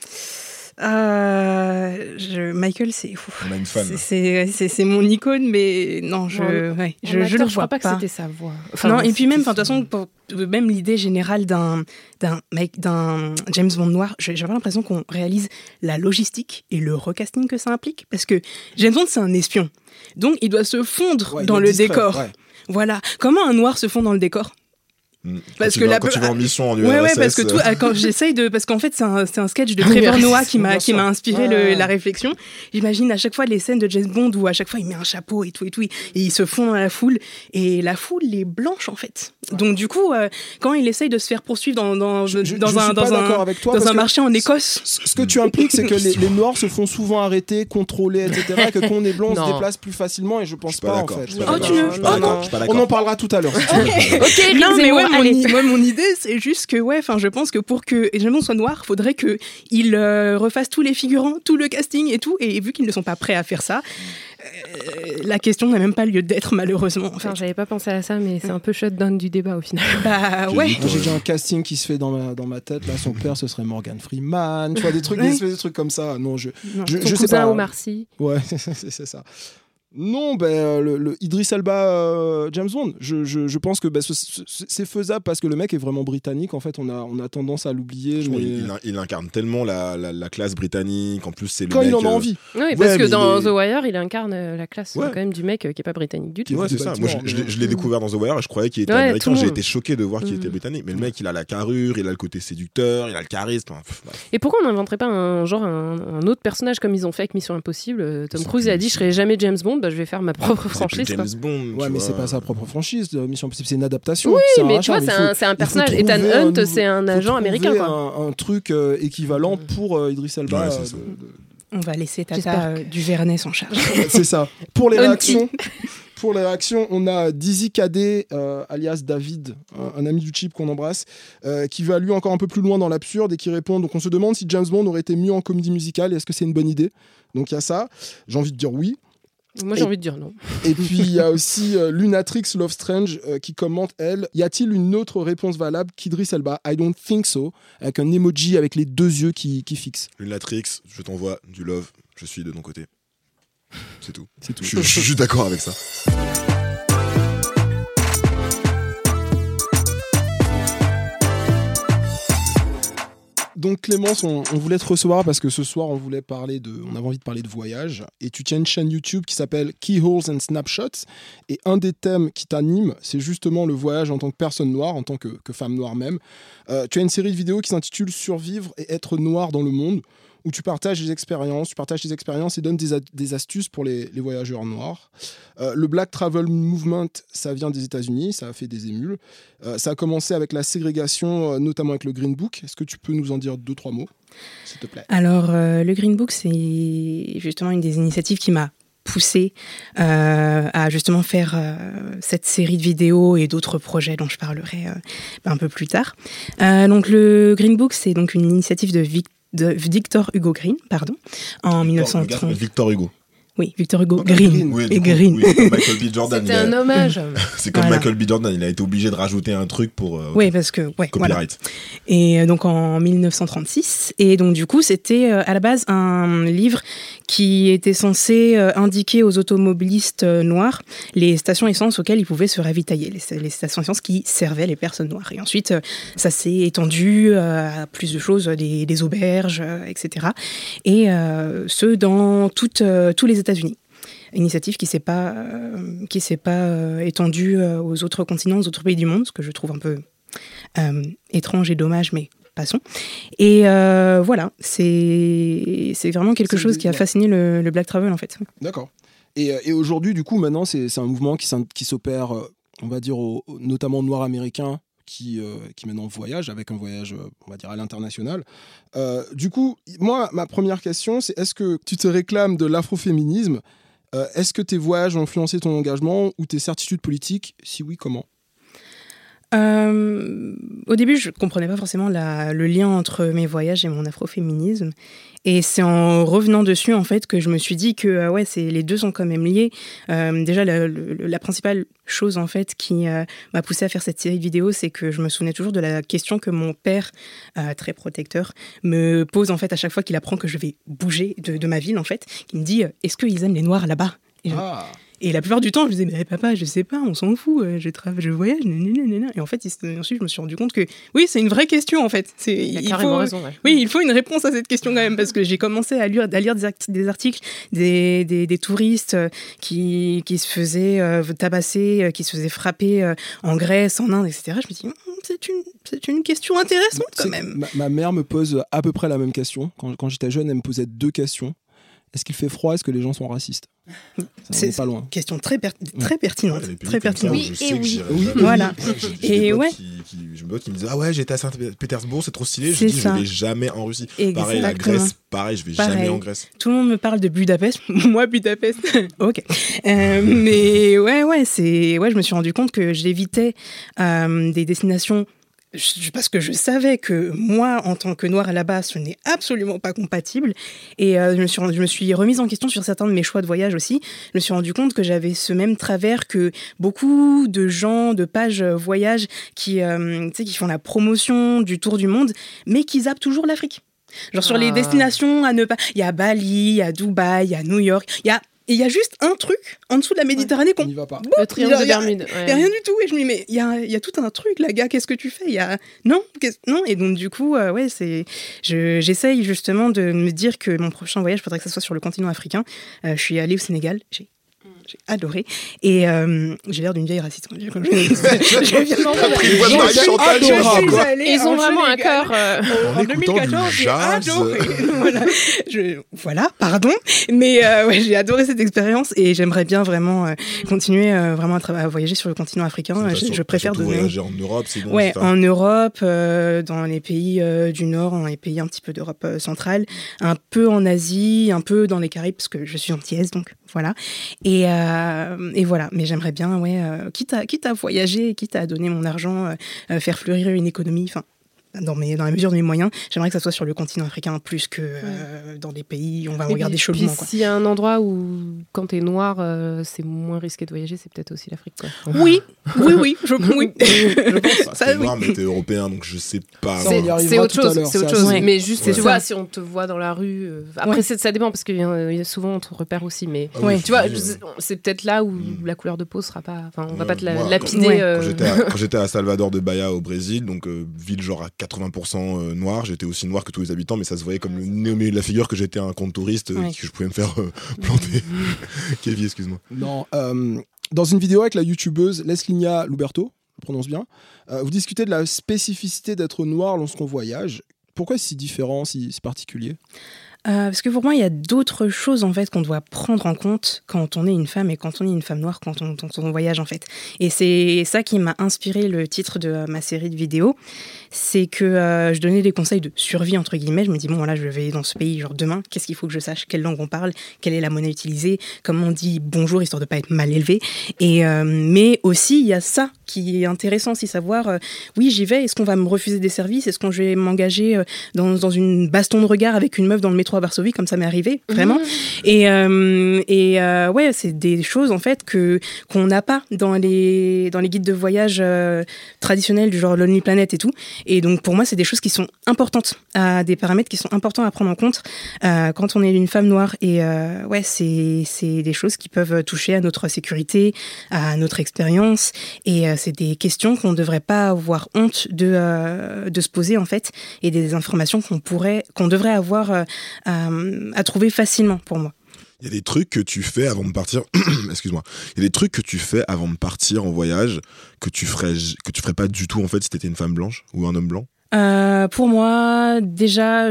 Euh, je, Michael, c'est, on a une fan. C'est, c'est, c'est, c'est mon icône, mais non, je, non, ouais, je, acteur, je le je vois crois pas. pas que c'était sa voix. Enfin, non, et puis même, de toute façon, pour, même l'idée générale d'un, d'un, d'un James Bond noir, j'ai, j'ai l'impression qu'on réalise la logistique et le recasting que ça implique, parce que James Bond, c'est un espion, donc il doit se fondre ouais, dans le discret, décor. Ouais. Voilà. Comment un noir se fond dans le décor? Mmh. Parce quand que tu vas, la quand tu vas en mission en U R S S. Ouais, ouais, parce que tout, quand j'essaye de, parce qu'en fait c'est un, c'est un sketch de Trevor Noah qui m'a, qui m'a inspiré ouais. le, la réflexion. J'imagine à chaque fois les scènes de James Bond où à chaque fois il met un chapeau et tout et tout, et il se fond dans la foule et la foule est blanche en fait. Ouais. Donc du coup, euh, quand il essaye de se faire poursuivre dans dans je, je, dans je un dans un avec toi dans un marché en Écosse, ce que tu impliques c'est que les, les noirs se font souvent arrêter, contrôler, et cetera. Et que quand on est blanc, on se déplace plus facilement et je pense pas, pas en fait. Oh tu veux? Oh non. On en parlera tout à l'heure. Ok. Non mais ouais, moi mon idée, c'est juste que, ouais, enfin, je pense que pour que James Bond soit noir, il faudrait qu'il euh, refasse tous les figurants, tout le casting et tout. Et vu qu'ils ne sont pas prêts à faire ça, euh, la question n'a même pas lieu d'être, malheureusement. En fait. Enfin, j'avais pas pensé à ça, mais c'est un peu shutdown du débat au final. Bah ouais. J'ai, j'ai déjà un casting qui se fait dans ma, dans ma tête. Là, son père, ce serait Morgan Freeman. Tu vois, des trucs, ouais. des, des trucs comme ça. Non, je, non, je, ton je cousin sais pas. Omar Sy. Ouais, c'est, c'est ça. Non, ben, le, le Idris Elba, euh, James Bond. Je, je, je pense que ben, ce, ce, c'est faisable parce que le mec est vraiment britannique. En fait, on a, on a tendance à l'oublier. Mais... Il, il, il incarne tellement la, la, la classe britannique. En plus, c'est le quand mec. il en a euh... envie. Oui, parce ouais, que dans est... The Wire, il incarne la classe ouais. quand même du mec euh, qui est pas britannique du tout. Ouais, c'est ça. Moi, je, je, l'ai, je l'ai découvert dans The Wire et je croyais qu'il était ouais, américain. J'ai été choqué de voir qu'il mmh. était britannique. Mais le mec, il a la carrure, il a le côté séducteur, il a le charisme. Et pourquoi on n'inventerait pas un genre un, un autre personnage comme ils ont fait avec Mission Impossible? Tom Cruise a dit, je serai jamais James Bond. Bah, je vais faire ma propre franchise. James Bond, ouais, mais vois. c'est pas sa propre franchise. Mission Impossible, c'est une adaptation. Oui, c'est mais rachat, tu vois, mais c'est, faut, un, c'est un personnage. Ethan Hunt, un, c'est un agent américain. Quoi. Un, un truc euh, équivalent pour euh, Idris Elba. Ouais, euh, de, de... On va laisser Tata euh, du Vernet s'en charge. C'est ça. Pour les réactions. Pour les réactions, on a Dizzy Cadet, euh, alias David, un, un ami du chip qu'on embrasse, euh, qui va lui encore un peu plus loin dans l'absurde et qui répond. Donc on se demande si James Bond aurait été mieux en comédie musicale et est-ce que c'est une bonne idée. Donc il y a ça. J'ai envie de dire oui. Moi, j'ai et, envie de dire non. Et puis, il y a aussi euh, Lunatrix Love Strange euh, qui commente, elle, y a-t-il une autre réponse valable qu'Idris Elba? I don't think so, avec un emoji avec les deux yeux qui, qui fixent. Lunatrix, je t'envoie du love, je suis de ton côté. C'est tout. C'est tout. Je, je, je suis d'accord avec ça. Donc Clémence, on, on voulait te recevoir parce que ce soir on voulait parler de, on avait envie de parler de voyage et tu tiens une chaîne YouTube qui s'appelle Keyholes and Snapshots et un des thèmes qui t'anime c'est justement le voyage en tant que personne noire, en tant que, que femme noire même. Euh, tu as une série de vidéos qui s'intitule Survivre et être noir dans le monde où tu partages des expériences, tu partages tes expériences et donnes des, a- des astuces pour les, les voyageurs noirs. Euh, le Black Travel Movement, ça vient des États-Unis, ça a fait des émules. Euh, ça a commencé avec la ségrégation, euh, notamment avec le Green Book. Est-ce que tu peux nous en dire deux, trois mots, s'il te plaît? Alors, euh, le Green Book, c'est justement une des initiatives qui m'a poussée euh, à justement faire euh, cette série de vidéos et d'autres projets dont je parlerai euh, un peu plus tard. Euh, donc, le Green Book, c'est donc une initiative de Victor de Victor Hugo Green, pardon, en mille neuf cent trente. Victor Hugo. Oui, Victor Hugo okay, Green. Green. Oui, et coup, Green. Oui, comme Michael B. Jordan. C'était un a... hommage. C'est comme voilà. Michael B. Jordan, il a été obligé de rajouter un truc pour. Euh, oui, parce que. Ouais, copyright. Voilà. Et donc en mille neuf cent trente-six. Et donc du coup, c'était euh, à la base un livre qui était censé euh, indiquer aux automobilistes euh, noirs les stations essence auxquelles ils pouvaient se ravitailler, les, les stations essence qui servaient les personnes noires. Et ensuite, euh, ça s'est étendu euh, à plus de choses, des, des auberges, euh, et cetera. Et euh, ce, dans toutes, euh, tous les États-Unis. Initiative qui ne s'est pas, euh, qui s'est pas euh, étendue euh, aux autres continents, aux autres pays du monde, ce que je trouve un peu euh, étrange et dommage, mais passons. Et euh, voilà, c'est, c'est vraiment quelque c'est chose qui a fasciné le, le Black Travel, en fait. D'accord. Et, et aujourd'hui, du coup, maintenant, c'est, c'est un mouvement qui, qui s'opère, on va dire, au, notamment aux Noirs américains, qui, euh, qui maintenant voyagent, avec un voyage, on va dire, à l'international. Euh, du coup, moi, ma première question, c'est est-ce que tu te réclames de l'afroféminisme? Euh, est-ce que tes voyages ont influencé ton engagement ou tes certitudes politiques? Si oui, comment? Euh, au début, je ne comprenais pas forcément la, le lien entre mes voyages et mon afroféminisme. Et c'est en revenant dessus, en fait, que je me suis dit que euh, ouais, c'est, les deux sont quand même liés. Euh, déjà, la, la, la principale chose, en fait, qui euh, m'a poussée à faire cette série de vidéos, c'est que je me souvenais toujours de la question que mon père, euh, très protecteur, me pose, en fait, à chaque fois qu'il apprend que je vais bouger de, de ma ville, en fait. Il me dit « Est-ce qu'ils aiment les Noirs là-bas ?» Et je... ah. Et la plupart du temps, je disais, mais papa, je sais pas, on s'en fout, je travaille, je voyage, nanana. Et en fait, ensuite, je me suis rendu compte que, oui, c'est une vraie question, en fait. C'est, il, il faut, raison, ouais. Oui, il faut une réponse à cette question quand même, parce que j'ai commencé à lire, à lire des, act- des articles des, des, des touristes qui, qui se faisaient euh, tabasser, qui se faisaient frapper euh, en Grèce, en Inde, et cetera. Je me suis dit, c'est une, c'est une question intéressante quand même. Ma, ma mère me pose à peu près la même question. Quand, quand j'étais jeune, elle me posait deux questions. Est-ce qu'il fait froid? Est-ce que les gens sont racistes? Ça, c'est pas loin. Une question très, per- très pertinente. Ouais, très pertinente. Oui, et oui. oui. Voilà. J'ai, j'ai et ouais. Qui, qui, j'ai des potes qui me disaient ah ouais, j'étais à Saint-Pétersbourg, c'est trop stylé. C'est je dis ça. je vais jamais en Russie. Exactement. Pareil, la Grèce, pareil, je vais pareil. jamais en Grèce. Tout le monde me parle de Budapest. Moi, Budapest. Ok. Euh, mais ouais, ouais, c'est ouais, je me suis rendu compte que j'évitais euh, des destinations. Parce que je savais que moi, en tant que noire là-bas, ce n'est absolument pas compatible. Et euh, je, me suis, je me suis remise en question sur certains de mes choix de voyage aussi. Je me suis rendu compte que j'avais ce même travers que beaucoup de gens de pages voyage qui, euh, tu sais, qui font la promotion du tour du monde, mais qui zappent toujours l'Afrique. Genre sur ah. les destinations à ne pas... Il y a Bali, il y a Dubaï, il y a New York, il y a et il y a juste un truc en dessous de la Méditerranée Ouais, qu'on on n'y va pas. Boum, Le triangle il y de a- Bermude. Il n'y a rien du tout. Et je me dis, mais il y a, il y a tout un truc, là, gars, qu'est-ce que tu fais? Il y a... Non, qu'est-ce- non. Et donc, du coup, euh, ouais, c'est... Je, j'essaye justement de me dire que mon prochain voyage, il faudrait que ça soit sur le continent africain. Euh, je suis allée au Sénégal, j'ai, j'ai adoré. Et euh, j'ai l'air d'une vieille raciste. Je, je, je, je viens Une voix de Je Marie suis Chantal, adorable. genre, Je suis quoi. allée Ils ont en vraiment un Sénégal. cœur. euh, En En écoutant deux mille quatorze, du j'ai jazz. adoré. voilà. Je, voilà, pardon. Mais euh, ouais, j'ai adoré cette expérience et j'aimerais bien vraiment euh, continuer euh, vraiment à, tra- à voyager sur le continent africain. T'as Je, sur- je t'as préfère surtout donner. voyager en Europe, c'est bon. Ouais, c'est ça en Europe, euh, dans les pays euh, du Nord, dans les pays un petit peu d'Europe euh, centrale, un peu en Asie, un peu dans les Caraïbes, parce que je suis antillaise, donc voilà. Et, euh, et voilà, mais j'aimerais bien, ouais, euh, quitte, à, quitte à voyager, quitte à donner mon argent, euh, euh, faire fleurir une économie, enfin, dans, mes, dans la mesure de mes moyens, j'aimerais que ça soit sur le continent africain plus que euh, dans des pays où on va me Et regarder puis, chaudement. puis Quoi. s'il y a un endroit où, quand t'es noir, euh, c'est moins risqué de voyager, c'est peut-être aussi l'Afrique. Quoi. Oui, oui, oui, je, oui. je pense. Bah, Ça, t'es oui. noir, mais t'es européen, donc je sais pas. Ça, C'est, on y arrivera c'est autre tout à chose, l'heure, c'est autre ça, chose. c'est- Mais juste, Ouais. tu vois, si on te voit dans la rue. euh, Après, Ouais. c'est- ça dépend parce que euh, souvent on te repère aussi. Mais Ah oui, Ouais. faut tu vois, dire, c'est, c'est peut-être là où Mm. la couleur de peau sera pas. Enfin, on va Ouais, pas te la- moi, lapider. Ouais. euh, Quand j'étais, à, quand j'étais à Salvador de Bahia au Brésil, donc euh, ville genre à quatre-vingts pour cent euh, noir, j'étais aussi noir que tous les habitants, mais ça se voyait comme le nez au milieu de la figure que j'étais un compte touriste, euh, Ouais. que je pouvais me faire euh, planter. Kevin, excuse-moi. Non, euh, dans une vidéo avec la youtubeuse Leslinia Luberto, je prononce bien, euh, vous discutez de la spécificité d'être noir lorsqu'on voyage. Pourquoi c'est si différent, si, si particulier? Euh, parce que pour moi, il y a d'autres choses en fait qu'on doit prendre en compte quand on est une femme et quand on est une femme noire, quand on, quand on voyage en fait. Et c'est ça qui m'a inspiré le titre de euh, ma série de vidéos. C'est que euh, je donnais des conseils de survie entre guillemets. Je me dis bon voilà, je vais dans ce pays genre demain. Qu'est-ce qu'il faut que je sache? Quelle langue on parle? Quelle est la monnaie utilisée? Comment on dit bonjour histoire de pas être mal élevé? Et euh, mais aussi il y a ça qui est intéressant, c'est savoir euh, oui j'y vais. Est-ce qu'on va me refuser des services? Est-ce qu'on je vais m'engager euh, dans, dans une baston de regard avec une meuf dans le métro à Varsovie, comme ça m'est arrivé, vraiment. Mmh. Et, euh, et euh, ouais, c'est des choses, en fait, que, qu'on n'a pas dans les, dans les guides de voyage euh, traditionnels, du genre Lonely Planet et tout. Et donc, pour moi, c'est des choses qui sont importantes, à des paramètres qui sont importants à prendre en compte euh, quand on est une femme noire. Et euh, ouais, c'est, c'est des choses qui peuvent toucher à notre sécurité, à notre expérience. Et euh, c'est des questions qu'on ne devrait pas avoir honte de, euh, de se poser, en fait, et des informations qu'on pourrait, qu'on devrait avoir euh, à, à trouver facilement pour moi. Il y a des trucs que tu fais avant de partir. Excuse-moi. Il y a des trucs que tu fais avant de partir en voyage que tu ferais que tu ferais pas du tout en fait si t'étais une femme blanche ou un homme blanc. Euh, pour moi, déjà,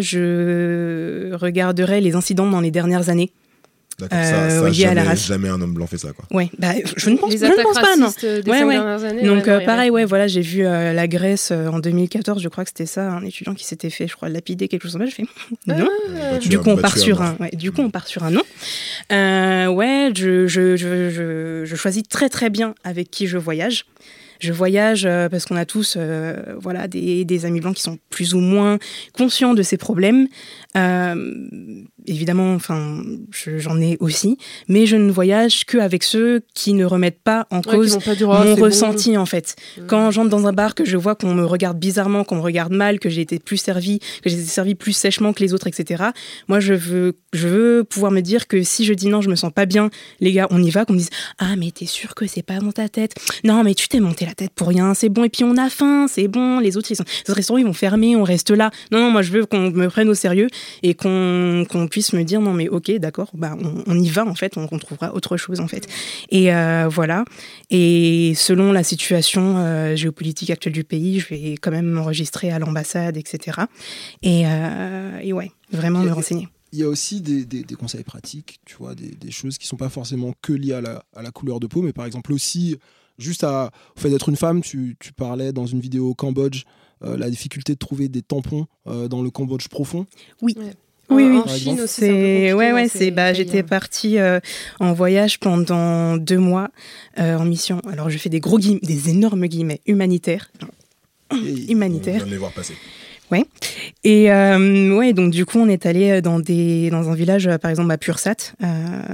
je regarderais les incidents dans les dernières années. D'accord, euh, ça, ça liés jamais, à la race. jamais un homme blanc fait ça, quoi. Ouais, bah, je ne pense, les je ne attaques pense pas, non. racistes des Ouais, cinq ouais. dernières années. Donc, ouais, euh, non, pareil, il y ouais, avait- voilà, j'ai vu euh, la Grèce euh, en deux mille quatorze, je crois que c'était ça, un étudiant qui s'était fait, je crois, lapider, quelque chose comme ça. Je fais non. Ah, Battu Du à- coup, on battu part à sur mort. un. Ouais, du coup, on part sur un non. Euh, ouais, je, je, je, je, je choisis très très bien avec qui je voyage. Je voyage euh, parce qu'on a tous, euh, voilà, des, des amis blancs qui sont plus ou moins conscients de ces problèmes. Euh, évidemment, enfin, je- j'en ai aussi, mais je ne voyage qu'avec ceux qui ne remettent pas en Ouais, qui cause vont pas dire, oh, mon c'est bon. ressenti en fait. Mmh. Quand j'entre dans un bar, que je vois qu'on me regarde bizarrement, qu'on me regarde mal, que j'ai été plus servi, que j'ai été servi plus sèchement que les autres, et cetera. Moi, je veux, je veux pouvoir me dire que si je dis non, je me sens pas bien, les gars, on y va, qu'on me dise ah mais t'es sûr que c'est pas dans ta tête? Non mais tu t'es monté la tête pour rien, c'est bon. Et puis on a faim, c'est bon. Les autres, ils sont, les autres restaurants, ils vont fermer, on reste là. Non non, moi je veux qu'on me prenne au sérieux et qu'on qu'on puisse me dire non mais ok d'accord, bah on, on y va en fait, on, on trouvera autre chose en fait. Et euh, voilà. Et selon la situation euh, géopolitique actuelle du pays, je vais quand même m'enregistrer à l'ambassade, et cetera. Et, euh, et ouais, vraiment me renseigner. Il y a aussi des, des, des conseils pratiques, tu vois, des, des choses qui sont pas forcément que liées à la, à la couleur de peau, mais par exemple aussi, juste à, au fait d'être une femme, tu, tu parlais dans une vidéo au Cambodge, euh, la difficulté de trouver des tampons euh, dans le Cambodge profond. Oui. Ouais. Oui, oui. En Chine aussi, c'est un peu C'est compliqué ouais, dans ouais. ces C'est bah, pays, j'étais hein. partie euh, en voyage pendant deux mois euh, en mission. Alors je fais des gros guillemets, des énormes guillemets humanitaires, Et- On humanitaires. vient de les voir passer. Ouais. Et euh, ouais, donc du coup, on est allé dans des dans un village, euh, par exemple à Pursat, euh,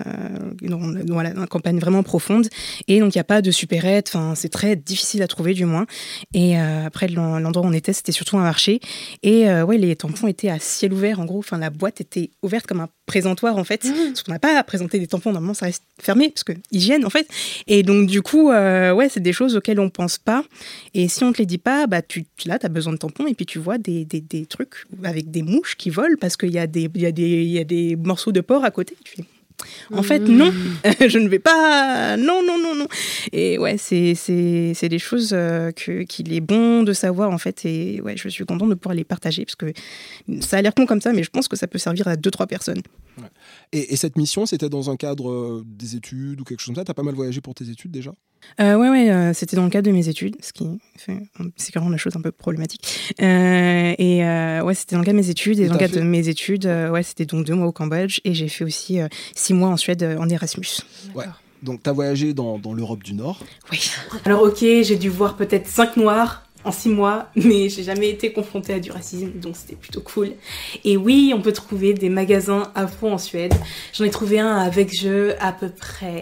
dans, dans, voilà, une campagne vraiment profonde. Et donc il y a pas de supérette. Enfin, c'est très difficile à trouver du moins. Et euh, après l'en- l'endroit où on était, c'était surtout un marché. Et euh, ouais, les tampons étaient à ciel ouvert. En gros, enfin la boîte était ouverte comme un présentoir en fait, mmh. parce qu'on n'a pas à présenter des tampons, normalement ça reste fermé, parce que hygiène en fait. Et donc du coup, euh, ouais, c'est des choses auxquelles on pense pas. Et si on te les dit pas, bah tu, là, tu as besoin de tampons et puis tu vois des, des, des trucs avec des mouches qui volent parce qu'il y a des, il y a des, il y a des morceaux de porc à côté. Tu fais, en fait, non, je ne vais pas. Non, non, non, non. Et ouais, c'est, c'est, c'est des choses euh, que, qu'il est bon de savoir, en fait. Et ouais, je suis contente de pouvoir les partager parce que ça a l'air con comme ça, mais je pense que ça peut servir à deux, trois personnes. Ouais. Et, et cette mission, c'était dans un cadre euh, des études ou quelque chose comme ça? T'as pas mal voyagé pour tes études déjà? euh, Ouais, ouais, euh, c'était dans le cadre de mes études, ce qui fait, c'est quand même la chose un peu problématique. Euh, et euh, ouais, c'était dans le cadre de mes études. Et, et dans le cadre fait... de mes études, euh, ouais, c'était donc deux mois au Cambodge et j'ai fait aussi euh, six mois en Suède euh, en Erasmus. Ouais. Donc t'as voyagé dans, dans l'Europe du Nord? Oui. Alors ok, j'ai dû voir peut-être cinq noirs en six mois, mais j'ai jamais été confrontée à du racisme, donc c'était plutôt cool. Et oui, on peut trouver des magasins afro en Suède. J'en ai trouvé un avec jeu à peu près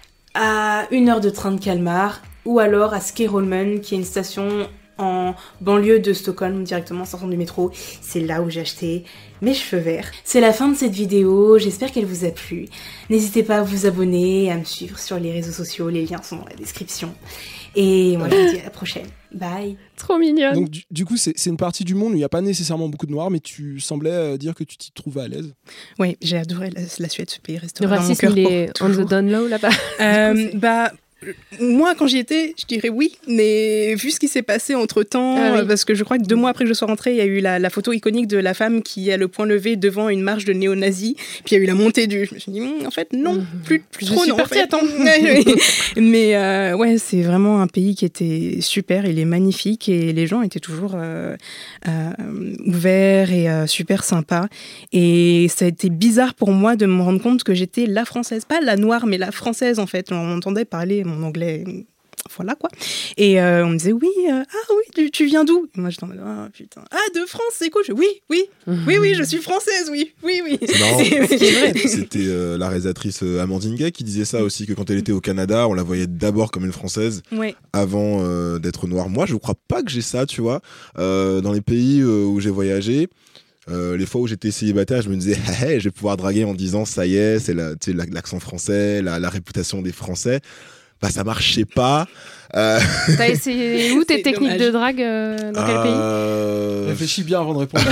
à une heure de train de Kalmar, ou alors à Skerholmen, qui est une station en banlieue de Stockholm, directement en sortant du métro. C'est là où j'ai acheté mes cheveux verts. C'est la fin de cette vidéo, j'espère qu'elle vous a plu. N'hésitez pas à vous abonner, à me suivre sur les réseaux sociaux, les liens sont dans la description. Et moi je vous dis à la prochaine. Bye. Trop mignonne. Donc du, du coup c'est, c'est une partie du monde où il n'y a pas nécessairement beaucoup de noirs, mais tu semblais euh, dire que tu t'y trouvais à l'aise. Oui, j'ai adoré la, la Suède, ce pays restera dans mon cœur. Le racisme, il est on the down low là-bas. euh, Bah... Moi, quand j'y étais, je dirais oui, mais vu ce qui s'est passé entre-temps, ah oui. parce que je crois que deux mois après que je sois rentrée, il y a eu la, la photo iconique de la femme qui a le poing levé devant une marche de néo-nazis, puis il y a eu la montée du... Je me suis dit, en fait, non, plus, plus je trop, suis non, partie en fait. à temps. Mais euh, ouais, c'est vraiment un pays qui était super, il est magnifique, et les gens étaient toujours euh, euh, ouverts et euh, super sympas. Et ça a été bizarre pour moi de me rendre compte que j'étais la française, pas la noire, mais la française, en fait. On entendait parler mon anglais, voilà quoi. Et euh, on me disait oui, euh, ah oui, tu, tu viens d'où? Et moi j'étais en mode ah putain, ah de France, c'est cool. Je, oui, oui, oui, oui, je suis française, oui, oui, oui. C'est marrant. C'est vrai. C'était euh, la réalisatrice euh, Amandine Gay qui disait ça aussi, que quand elle était au Canada, on la voyait d'abord comme une française, ouais. avant euh, d'être noire. Moi, je crois pas que j'ai ça, tu vois. Euh, dans les pays euh, où j'ai voyagé. Euh, les fois où j'étais célibataire, je me disais hey, hey, je vais pouvoir draguer en disant ça y est, c'est la, tu sais, l'accent français, la, la réputation des Français. Bah ça marchait pas. Euh... T'as essayé où tes techniques dommage. de drague euh, dans quel euh... pays? Réfléchis bien avant de répondre.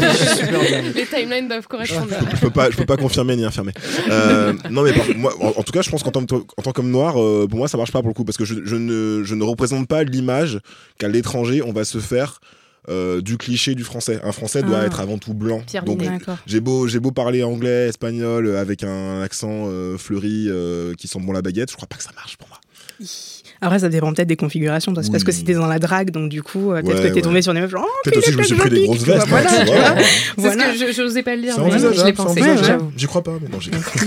Les timelines doivent correspondre. Je peux pas, je peux pas confirmer ni infirmer. Euh, non mais par, moi, en, en tout cas, je pense qu'en tant, en tant qu'homme noir, euh, pour moi, ça marche pas pour le coup, parce que je, je ne, je ne représente pas l'image qu'à l'étranger on va se faire. Euh, du cliché du français. Un français doit ah. être avant tout blanc. Pierre donc Linet, j'ai beau j'ai beau parler anglais, espagnol avec un accent euh, fleuri euh, qui sent bon la baguette, je crois pas que ça marche pour moi. Après ça dépend peut-être des configurations, c'est oui. parce que c'était dans la drague, donc du coup peut-être ouais, que t'es ouais. tombé sur des meufs genre oh, peut-être aussi je me suis pris des grosses vestes. Voilà, hein, tu vois. C'est voilà. ce que je n'osais pas le dire, c'est mais je l'ai pensé. Ouais, ouais. J'y crois pas, mais non, j'y crois.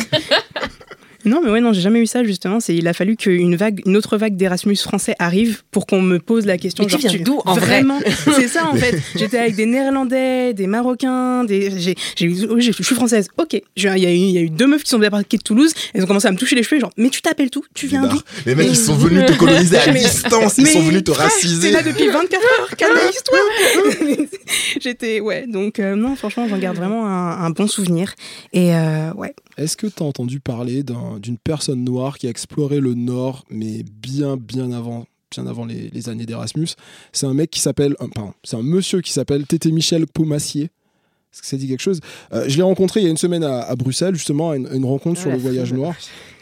Non, mais ouais, non, j'ai jamais eu ça, justement. C'est, il a fallu qu'une vague, une autre vague d'Erasmus français arrive pour qu'on me pose la question. Mais genre, tu viens d'où, en vraiment, vrai? C'est ça, en fait. J'étais avec des Néerlandais, des Marocains, des, j'ai, j'ai eu, oh, je suis française. Ok. Il y a eu, il y a eu deux meufs qui sont débarquées de Toulouse. Elles ont commencé à me toucher les cheveux, genre, mais tu t'appelles tout? Tu viens d'où? Les mecs, ils sont venus te coloniser à distance. Ils sont venus te raciser. T'es là depuis vingt-quatre heures. Quelle histoire! J'étais, ouais. Donc, euh, non, franchement, j'en garde vraiment un, un bon souvenir. Et, euh, ouais. Est-ce que tu as entendu parler d'un, d'une personne noire qui a exploré le Nord, mais bien, bien avant, bien avant les, les années d'Erasmus? C'est un mec qui s'appelle, euh, pardon, c'est un monsieur qui s'appelle Tété Michel Paumassier. Est-ce que ça dit quelque chose? euh, Je l'ai rencontré il y a une semaine à, à Bruxelles, justement, à une, une rencontre ah, sur le voyage noir.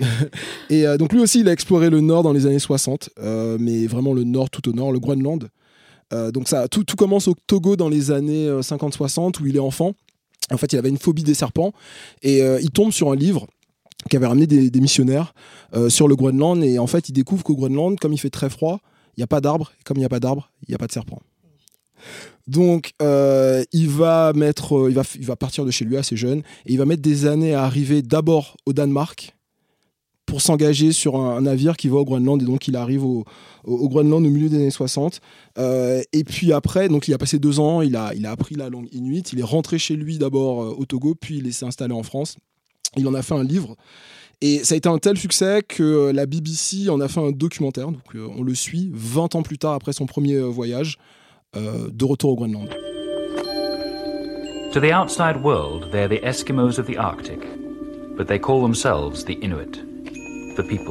Et euh, donc lui aussi, il a exploré le Nord dans les années soixante, euh, mais vraiment le Nord tout au nord, le Groenland. Euh, donc ça, tout, tout commence au Togo dans les années cinquante soixante, où il est enfant. En fait, il avait une phobie des serpents et euh, il tombe sur un livre qui avait ramené des, des missionnaires euh, sur le Groenland, et en fait, il découvre qu'au Groenland, comme il fait très froid, il n'y a pas d'arbres, et comme il n'y a pas d'arbres, il n'y a pas de serpents. Donc, euh, il va mettre, il va, il va partir de chez lui assez jeune, et il va mettre des années à arriver d'abord au Danemark pour s'engager sur un, un navire qui va au Groenland, et donc il arrive au, au, au Groenland au milieu des années soixante. Euh, et puis après, donc il a passé deux ans, il a, il a appris la langue inuit, il est rentré chez lui d'abord euh, au Togo, puis il s'est installé en France. Il en a fait un livre. Et ça a été un tel succès que la B B C en a fait un documentaire. Donc euh, on le suit vingt ans plus tard après son premier euh, voyage, euh, de retour au Groenland. To the outside world, they're the Eskimos of the Arctic. but they call themselves the Inuit, the people.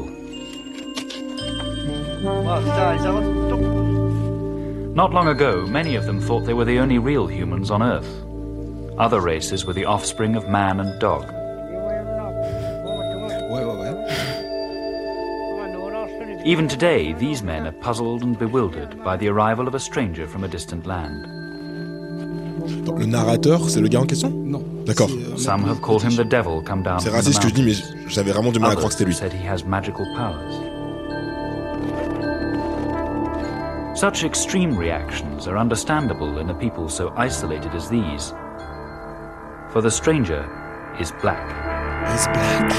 Not long ago, many of them thought they were the only real humans on Earth. Other races were the offspring of man and dog. Ouais, ouais, ouais. Even today, these men are puzzled and bewildered by the arrival of a stranger from a distant land. Le narrateur, c'est le gars en question ? Non. D'accord. C'est, euh, Some have called him the devil come down C'est from the raciste ce que je dis, mais mountains. j'avais vraiment du mal à croire que c'était lui. Others said he has magical powers. Such extreme reactions are understandable in a people so isolated as these. For the stranger is black. Is black.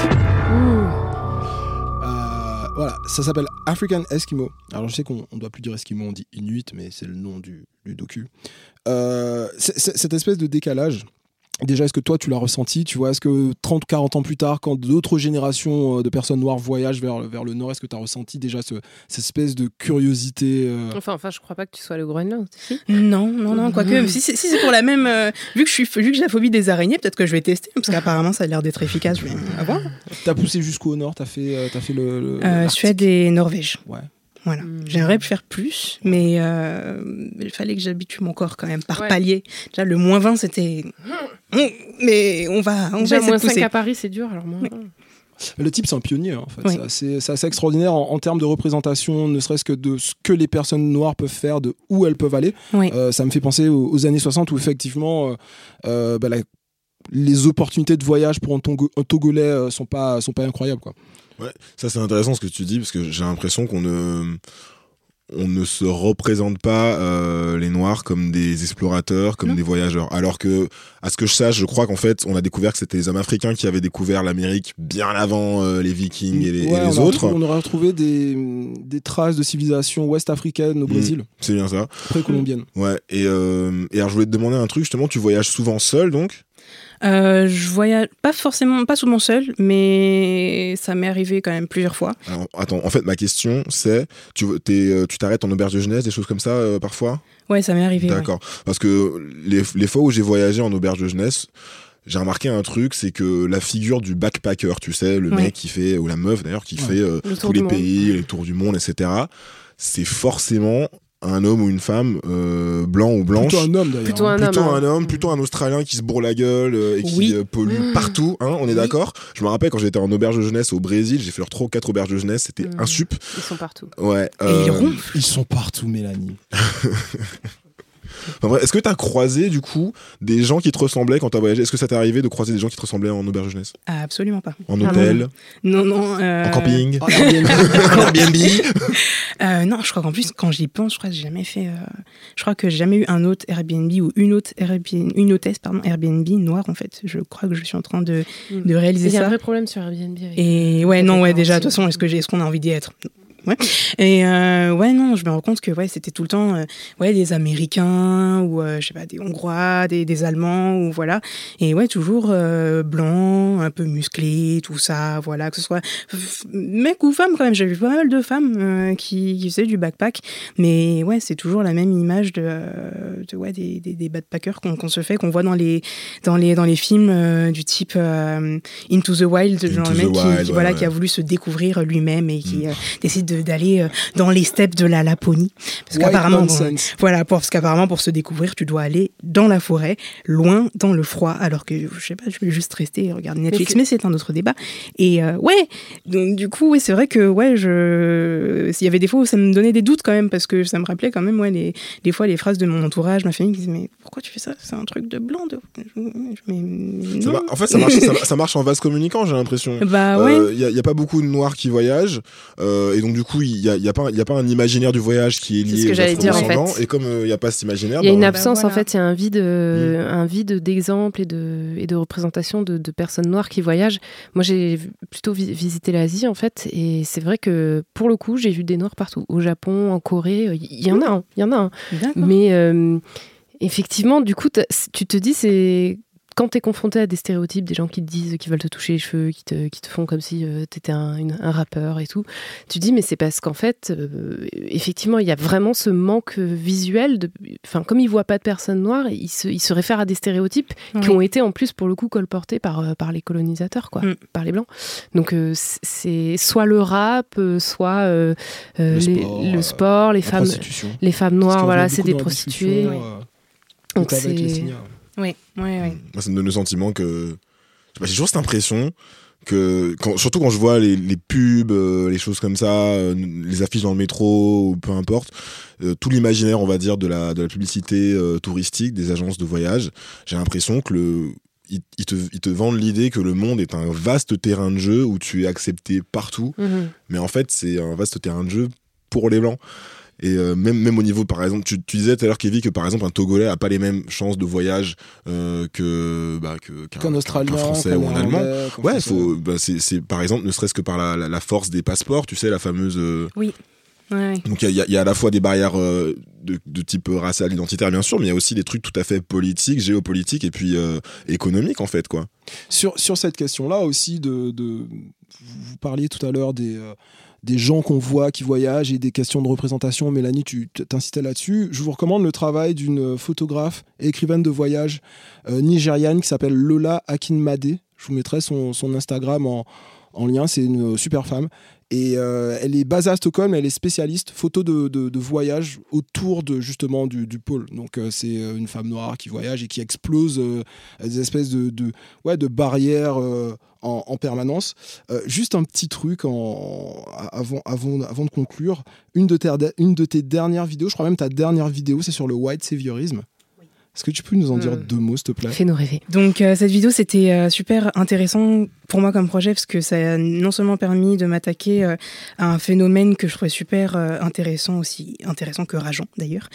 Euh, voilà, ça s'appelle African Eskimo. Alors je sais qu'on ne doit plus dire Eskimo, on dit Inuit, mais c'est le nom du, du docu. Euh, c'est, c'est, cette espèce de décalage, déjà, est-ce que toi tu l'as ressenti ? Tu vois, est-ce que trente ou quarante ans plus tard, quand d'autres générations de personnes noires voyagent vers, vers le nord, est-ce que tu as ressenti déjà ce, cette espèce de curiosité euh... Enfin, enfin, je crois pas que tu sois le Groenland, si ? Non, non, non, quoique, si, si, si c'est pour la même... Euh, vu, que je suis, vu que j'ai la phobie des araignées, peut-être que je vais tester, parce qu'apparemment ça a l'air d'être efficace, je vais avoir. T'as poussé jusqu'au nord, t'as fait, euh, t'as fait le... le euh, Suède et Norvège. Ouais. Voilà. Mmh. J'aimerais faire plus, mais euh, il fallait que j'habitue mon corps quand même, par ouais. palier. Déjà, le moins vingt, c'était... Mais on va, on Déjà, va moins essayer de cinq à Paris, c'est dur, alors moins vingt. Le type, c'est un pionnier, en fait. Oui. C'est, assez, c'est assez extraordinaire en, en termes de représentation, ne serait-ce que de ce que les personnes noires peuvent faire, de où elles peuvent aller. Oui. Euh, ça me fait penser aux, aux années soixante où, effectivement, euh, euh, bah, la, les opportunités de voyage pour un, Togo, un Togolais euh, sont pas, sont pas incroyables, quoi. Ouais, ça c'est intéressant ce que tu dis, parce que j'ai l'impression qu'on ne... on ne se représente pas euh, les Noirs comme des explorateurs, comme non. des voyageurs. Alors que, à ce que je sache, je crois qu'en fait, on a découvert que c'était les hommes africains qui avaient découvert l'Amérique bien avant euh, les Vikings et les, ouais, et les on autres. Retrouvé, on aurait retrouvé des, des traces de civilisation ouest-africaine au Brésil. Mmh, c'est bien ça. Pré-colombienne. Ouais. Et, euh, et alors, je voulais te demander un truc, justement, tu voyages souvent seul, donc ? Euh, je voyage pas forcément, pas souvent seul, mais ça m'est arrivé quand même plusieurs fois. Alors, attends, en fait, ma question, c'est, tu, t'es, tu t'arrêtes en auberge de jeunesse, des choses comme ça, euh, parfois ? Ouais, ça m'est arrivé. D'accord. Ouais. Parce que les, les fois où j'ai voyagé en auberge de jeunesse, j'ai remarqué un truc, c'est que la figure du backpacker, tu sais, le ouais. mec qui fait, ou la meuf d'ailleurs, qui ouais. fait euh, tous les pays, les tours du monde, et cetera, c'est forcément un homme ou une femme euh, blanc ou blanche, plutôt un homme d'ailleurs, plutôt un, plutôt homme, un homme, plutôt un Australien qui se bourre la gueule euh, et qui oui. euh, pollue mmh. partout, hein, on est oui. d'accord. Je me rappelle quand j'étais en auberge de jeunesse au Brésil, j'ai fait leur trois ou quatre auberges de jeunesse, c'était mmh. un sup. Ils sont partout. Ouais. Euh... Et ils ronflent. Ils sont partout, Mélanie. Enfin, bref, est-ce que t'as croisé du coup des gens qui te ressemblaient quand t'as voyagé ? Est-ce que ça t'est arrivé de croiser des gens qui te ressemblaient en auberge de jeunesse ? Ah, absolument pas. En hôtel ? Non, non. Euh... En camping ? En Airbnb. Airbnb. euh, Non, je crois qu'en plus, quand j'y pense, je crois que j'ai jamais fait. Euh... Je crois que j'ai jamais eu un autre Airbnb ou une autre Airbnb, une hôtesse, pardon, Airbnb noire en fait. Je crois que je suis en train de, mmh. de réaliser ça. Il y a un vrai problème sur Airbnb. Avec Et ouais, non, ouais, déjà, de toute façon, est-ce que j'ai, est-ce qu'on a envie d'y être ? Ouais. Et euh, ouais, non, je me rends compte que ouais, c'était tout le temps euh, ouais, des Américains ou euh, je sais pas, des Hongrois, des, des Allemands ou voilà. Et ouais, toujours euh, blancs, un peu musclés, tout ça, voilà, que ce soit mec ou femme quand même. J'ai vu pas mal de femmes euh, qui, qui faisaient du backpack, mais ouais, c'est toujours la même image de, de ouais, des, des, des backpackers qu'on, qu'on se fait, qu'on voit dans les dans les dans les films euh, du type euh, Into the Wild, Into genre le mec mec qui, wild, qui ouais, voilà, ouais. qui a voulu se découvrir lui-même et qui mm. euh, décide de, d'aller euh, dans les steppes de la Laponie, parce White qu'apparemment bon, voilà, pour, parce qu'apparemment pour se découvrir tu dois aller dans la forêt, loin dans le froid, alors que je sais pas, je vais juste rester et regarder Netflix, mais c'est, mais c'est un autre débat. Et euh, ouais, donc du coup ouais, c'est vrai que ouais, je il y avait des fois où ça me donnait des doutes quand même, parce que ça me rappelait quand même ouais, les, des fois les phrases de mon entourage, ma famille qui disaient mais pourquoi tu fais ça, c'est un truc de blanc de... mais ça va, en fait ça marche, ça, ça marche en vase communicant, j'ai l'impression. Bah ouais, il euh, y, y a pas beaucoup de noirs qui voyagent euh, et donc du coup il y a, y a pas il y a pas un imaginaire du voyage qui est lié c'est ce que j'allais dire en fait. Et comme il euh, y a pas cet imaginaire, il y a bah, une absence bah, voilà. en fait, il y a un vide euh, mmh. un vide d'exemples et de et de représentations de, de personnes noires qui voyagent. Moi j'ai plutôt vi- visité l'Asie en fait, et c'est vrai que pour le coup j'ai vu des noirs partout, au Japon, en Corée, il y en a un, il y en a un. D'accord. Mais euh, effectivement du coup tu te dis c'est quand t'es confronté à des stéréotypes, des gens qui te disent qu'ils veulent te toucher les cheveux, qui te, qui te font comme si euh, t'étais un, une, un rappeur et tout, tu te dis mais c'est parce qu'en fait, euh, effectivement, il y a vraiment ce manque visuel. De, enfin, comme ils voient pas de personnes noires, ils se, ils se réfèrent à des stéréotypes oui. qui ont été en plus pour le coup colportés par, par les colonisateurs, quoi, mm. par les blancs. Donc euh, c'est soit le rap, soit euh, euh, le, les, sport, le sport, les femmes, les femmes noires, voilà, c'est des prostituées. Oui. Euh, Donc c'est... Avec les oui, oui, oui. Moi, ça me donne le sentiment que... J'ai toujours cette impression que, quand, surtout quand je vois les, les pubs, euh, les choses comme ça, euh, les affiches dans le métro, ou peu importe, euh, tout l'imaginaire, on va dire, de la, de la publicité euh, touristique, des agences de voyage, j'ai l'impression que le... Ils, ils, te, ils te vendent l'idée que le monde est un vaste terrain de jeu où tu es accepté partout, mmh. mais en fait, c'est un vaste terrain de jeu pour les Blancs. Et euh, même, même au niveau, par exemple, tu, tu disais tout à l'heure, Kevin, que par exemple, un Togolais n'a pas les mêmes chances de voyage euh, que, bah, que, qu'un, qu'un Australien, qu'un Français ou un Allemand. Ouais, faut, bah, c'est, c'est par exemple, ne serait-ce que par la, la, la force des passeports, tu sais, la fameuse. Euh... Oui. Ouais. Donc il y, y, y a à la fois des barrières euh, de, de type racial, identitaire, bien sûr, mais il y a aussi des trucs tout à fait politiques, géopolitiques et puis euh, économiques, en fait, quoi. Sur, sur cette question-là aussi, de, de, vous parliez tout à l'heure des. Euh, des gens qu'on voit qui voyagent et des questions de représentation. Mélanie, tu t'incitais là-dessus. Je vous recommande le travail d'une photographe et écrivaine de voyage euh, nigériane qui s'appelle Lola Akinmade. Je vous mettrai son, son Instagram en, en lien. C'est une super femme. Et euh, elle est basée à Stockholm, elle est spécialiste photo de, de, de voyage autour de, justement du, du pôle. Donc euh, c'est une femme noire qui voyage et qui explose euh, des espèces de, de, ouais, de barrières euh, en, en permanence. Euh, juste un petit truc en, avant, avant, avant de conclure. Une de, tes, une de tes dernières vidéos, je crois même ta dernière vidéo, c'est sur le white saviorisme. Est-ce que tu peux nous en dire mmh. deux mots, s'il te plaît ? Fais-nous rêver. Donc, euh, cette vidéo, c'était euh, super intéressant pour moi comme projet parce que ça a non seulement permis de m'attaquer euh, à un phénomène que je trouvais super euh, intéressant, aussi intéressant que rageant d'ailleurs.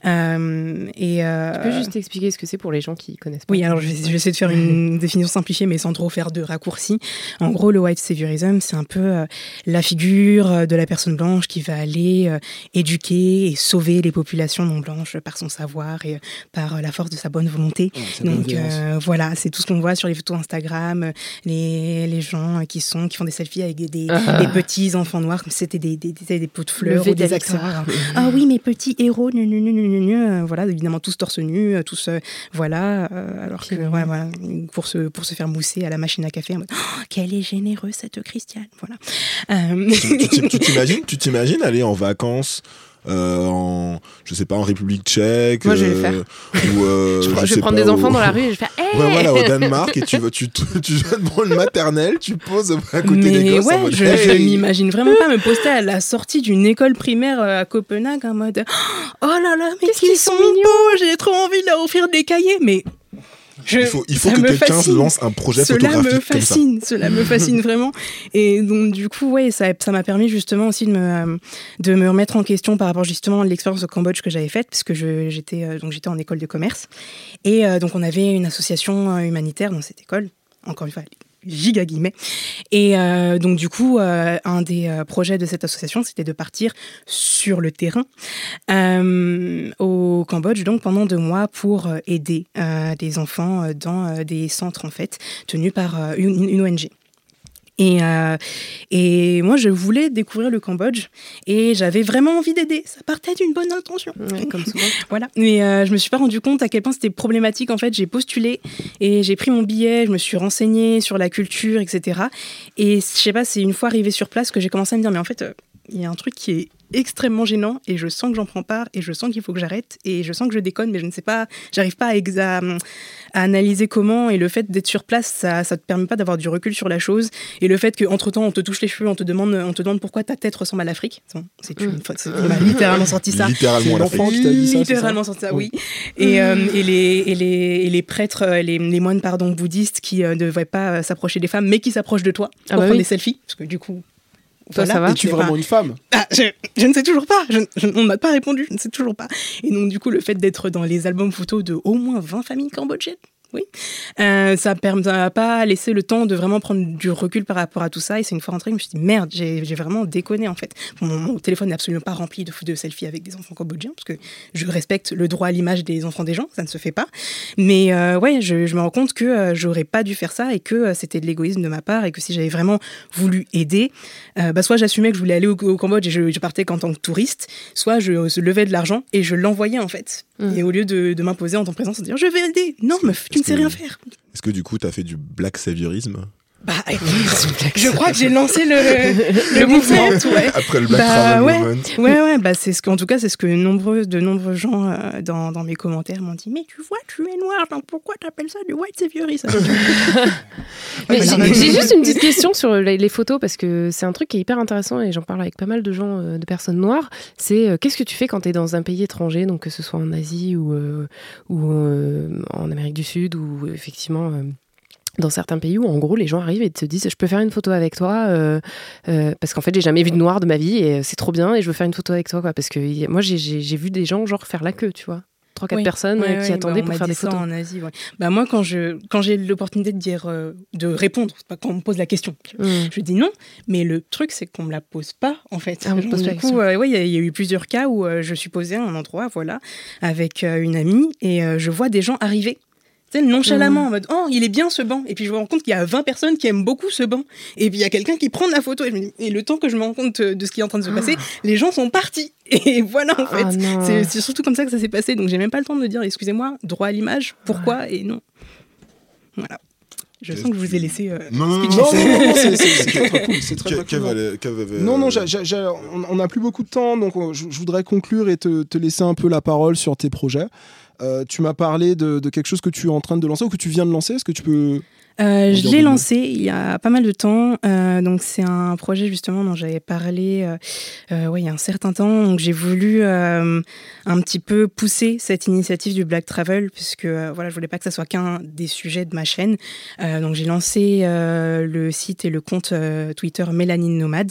Euh, et, euh... Tu peux juste expliquer ce que c'est pour les gens qui connaissent pas ? Oui, alors je vais, je vais essayer de faire une définition simplifiée, mais sans trop faire de raccourcis. En gros, le white saviorism, c'est un peu euh, la figure de la personne blanche qui va aller euh, éduquer et sauver les populations non blanches par son savoir et euh, par euh, la force de sa bonne volonté. Ouais, donc euh, voilà, c'est tout ce qu'on voit sur les photos Instagram, les, les gens qui sont qui font des selfies avec des, des, ah. des petits enfants noirs comme si c'était des, des, des, des pots de fleurs ou des accessoires. Ah oui, mes petits héros, nu, nu, nu, nu, nu, nu. Voilà, évidemment tous torse nu, tous euh, voilà, euh, alors que ouais, voilà, pour se pour se faire mousser à la machine à café, en mode, oh, qu'elle est généreuse cette Christiane, voilà. Euh... tu, tu, tu t'imagines, tu t'imagines aller en vacances? Euh, en, je sais pas, en République tchèque. Moi, je vais le faire. Ou, euh, je, je, je sais vais prendre pas, des enfants au... dans la rue et je vais faire hey ouais, voilà, au Danemark, et tu vas, tu, tu, tu vas devant le maternel, tu poses à côté mais des gosses. Ouais, en mode, je, hey je m'imagine vraiment pas me poster à la sortie d'une école primaire à Copenhague en mode oh là là, mais qu'est-ce qu'ils, qu'ils sont sont beaux, j'ai trop envie de leur offrir des cahiers, mais. Je, il faut, il faut que quelqu'un fascine. se lance un projet cela photographique me fascine, comme ça. Cela me fascine vraiment. Et donc du coup, ouais, ça, ça m'a permis justement aussi de me, de me remettre en question par rapport justement à l'expérience au Cambodge que j'avais faite, puisque je, j'étais, euh, donc j'étais en école de commerce. Et euh, donc on avait une association humanitaire dans cette école, encore une fois, giga guillemets. Et euh, donc du coup, euh, un des euh, projets de cette association, c'était de partir sur le terrain euh, au Cambodge, donc pendant deux mois pour euh, aider euh, des enfants dans euh, des centres en fait tenus par euh, une, une O N G. Et, euh, et moi, je voulais découvrir le Cambodge et j'avais vraiment envie d'aider. Ça partait d'une bonne intention. Ouais, comme souvent. Voilà. Mais euh, je me suis pas rendu compte à quel point c'était problématique. En fait, j'ai postulé et j'ai pris mon billet, je me suis renseignée sur la culture, et cetera. Et je sais pas, c'est une fois arrivée sur place que j'ai commencé à me dire, mais en fait, il euh, y a un truc qui est extrêmement gênant et je sens que j'en prends part et je sens qu'il faut que j'arrête et je sens que je déconne, mais je ne sais pas, j'arrive pas à, exa- à analyser comment, et le fait d'être sur place, ça, ça te permet pas d'avoir du recul sur la chose, et le fait qu'entre temps on te touche les cheveux, on te demande, on te demande pourquoi ta tête ressemble à l'Afrique. Bon, c'est une, c'est, on m'a littéralement sorti ça. Littéralement l'Afrique. Qui t'a dit ça, littéralement sorti ça, oui. Et, euh, et, les, et, les, et les prêtres, les, les moines pardon, bouddhistes qui ne euh, devaient pas s'approcher des femmes, mais qui s'approchent de toi pour ah bah prendre oui. des selfies, parce que du coup. Toi, voilà. Ça va. Es-tu vraiment pas... une femme ? ah, je, je ne sais toujours pas. Je, je, on ne m'a pas répondu. Je ne sais toujours pas. Et donc, du coup, le fait d'être dans les albums photos de au moins vingt familles cambodgiennes, Oui, euh, ça ne m'a pas laissé le temps de vraiment prendre du recul par rapport à tout ça. Et c'est une fois rentrée, je me suis dit merde, j'ai, j'ai vraiment déconné en fait. Mon, mon téléphone n'est absolument pas rempli de, de selfies avec des enfants cambodgiens parce que je respecte le droit à l'image des enfants des gens, ça ne se fait pas. Mais euh, ouais, je, je me rends compte que euh, j'aurais pas dû faire ça et que euh, c'était de l'égoïsme de ma part et que si j'avais vraiment voulu aider, euh, bah, soit j'assumais que je voulais aller au, au Cambodge et je, je partais qu'en tant que touriste, soit je, je levais de l'argent et je l'envoyais en fait. Mmh. Et au lieu de, de m'imposer en ton présence, de dire je vais aider, non meuf, tu ne sais rien faire. Est-ce que du coup, tu as fait du black saviorisme ? Bah, je crois que j'ai lancé le, le mouvement. Ouais. Après le Black bah, Travel ouais, Movement. Ouais, ouais, bah, c'est ce que, en tout cas, c'est ce que nombreux, de nombreux gens euh, dans, dans mes commentaires m'ont dit. Mais tu vois, tu es noir, donc pourquoi t'appelles ça du white saviorisme ? Mais j'ai, j'ai juste une petite question sur les, les photos, parce que c'est un truc qui est hyper intéressant et j'en parle avec pas mal de gens, euh, de personnes noires. C'est euh, qu'est-ce que tu fais quand tu es dans un pays étranger, donc que ce soit en Asie ou, euh, ou euh, en Amérique du Sud, ou effectivement... Euh, dans certains pays où en gros les gens arrivent et te disent je peux faire une photo avec toi euh, euh, parce qu'en fait j'ai jamais vu de noir de ma vie et c'est trop bien et je veux faire une photo avec toi quoi, parce que y, moi j'ai, j'ai, j'ai vu des gens genre faire la queue, tu vois, trois quatre oui. personnes ouais, qui ouais, attendaient bah, pour faire des photos en Asie. Ouais. Bah moi quand je quand j'ai l'opportunité de dire euh, de répondre, c'est pas quand on me pose la question, mm. je dis non, mais le truc c'est qu'on me la pose pas en fait. Ah, Genre, pose du coup euh, ouais il y, y a eu plusieurs cas où euh, je suis posée à un endroit voilà avec euh, une amie et euh, je vois des gens arriver. Tu sais, nonchalamment, mmh. en mode « Oh, il est bien ce banc !» Et puis je me rends compte qu'il y a vingt personnes qui aiment beaucoup ce banc. Et puis il y a quelqu'un qui prend la photo. Et, je me dis, et le temps que je me rends compte de ce qui est en train de se passer, oh. les gens sont partis. Et voilà, en fait. Oh, c'est, c'est surtout comme ça que ça s'est passé. Donc j'ai même pas le temps de dire « Excusez-moi, droit à l'image, pourquoi ?» ouais. Et non. Voilà. Je sens que je vous ai laissé. Euh, non, non, non, non, non, non, c'est, c'est, c'est très cool. C'est très, très cool. Avait, avait, non, non, j'ai, j'ai, on n'a plus beaucoup de temps, donc je, je voudrais conclure et te, te laisser un peu la parole sur tes projets. Euh, tu m'as parlé de, de quelque chose que tu es en train de lancer ou que tu viens de lancer. Est-ce que tu peux... Euh, je l'ai lancé il y a pas mal de temps. Euh, donc c'est un projet justement dont j'avais parlé euh, euh, ouais, il y a un certain temps. Donc j'ai voulu euh, un petit peu pousser cette initiative du Black Travel puisque euh, voilà, je voulais pas que ça soit qu'un des sujets de ma chaîne. Euh, donc j'ai lancé euh, le site et le compte euh, Twitter Mélanine Nomade.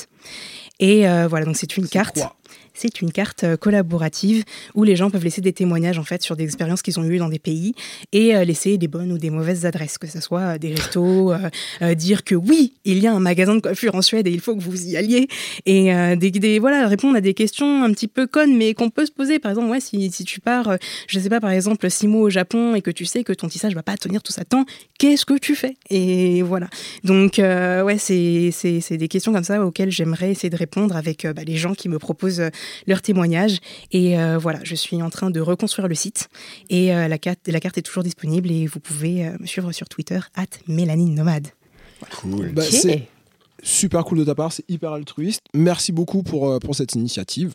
Et euh, voilà, donc c'est une c'est carte. Quoi C'est une carte collaborative où les gens peuvent laisser des témoignages en fait sur des expériences qu'ils ont eues dans des pays et euh, laisser des bonnes ou des mauvaises adresses, que ce soit des restos, euh, euh, dire que oui, il y a un magasin de coiffure en Suède et il faut que vous y alliez et euh, des, des, voilà, répondre à des questions un petit peu connes mais qu'on peut se poser. Par exemple, ouais, si, si tu pars, euh, je sais pas, par exemple, six mois au Japon et que tu sais que ton tissage va pas tenir tout ça temps, qu'est-ce que tu fais ? Et voilà. Donc euh, ouais, c'est, c'est, c'est des questions comme ça auxquelles j'aimerais essayer de répondre avec euh, bah, les gens qui me proposent euh, leurs témoignages et euh, voilà, je suis en train de reconstruire le site et euh, la, carte, la carte est toujours disponible et vous pouvez euh, me suivre sur Twitter arobase mélanine nomade. Voilà. Cool. Bah, okay. C'est super cool de ta part, c'est hyper altruiste. Merci beaucoup pour, pour cette initiative.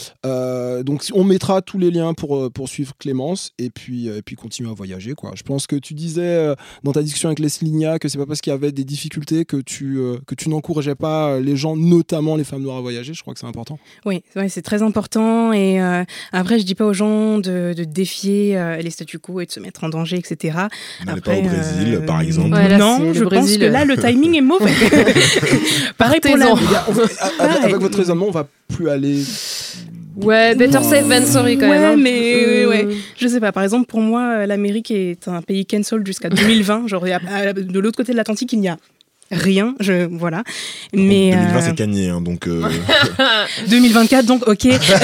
Euh, donc on mettra tous les liens pour, pour suivre Clémence et puis, et puis continuer à voyager, quoi. Je pense que tu disais euh, dans ta discussion avec Leslie Nia que c'est pas parce qu'il y avait des difficultés que tu, euh, que tu n'encourageais pas les gens, notamment les femmes noires, à voyager. Je crois que c'est important. Oui, ouais, c'est très important et euh, après je dis pas aux gens de, de défier euh, les statu quo et de se mettre en danger, et cetera. N'allez pas au Brésil, euh, par exemple. Ouais, là, non, je Brésil, pense que là le timing est mauvais. Pareil pour la... Avec, avec votre raisonnement, on va plus aller... Ouais, better safe than sorry quand ouais, même. Hein. Mais ouais, ouais, je sais pas. Par exemple, pour moi, l'Amérique est un pays cancel jusqu'à deux mille vingt. Genre, de l'autre côté de l'Atlantique, il n'y a rien. Je voilà. Mais deux mille vingt, euh... c'est gagné, hein, donc. Euh... deux mille vingt-quatre, donc ok.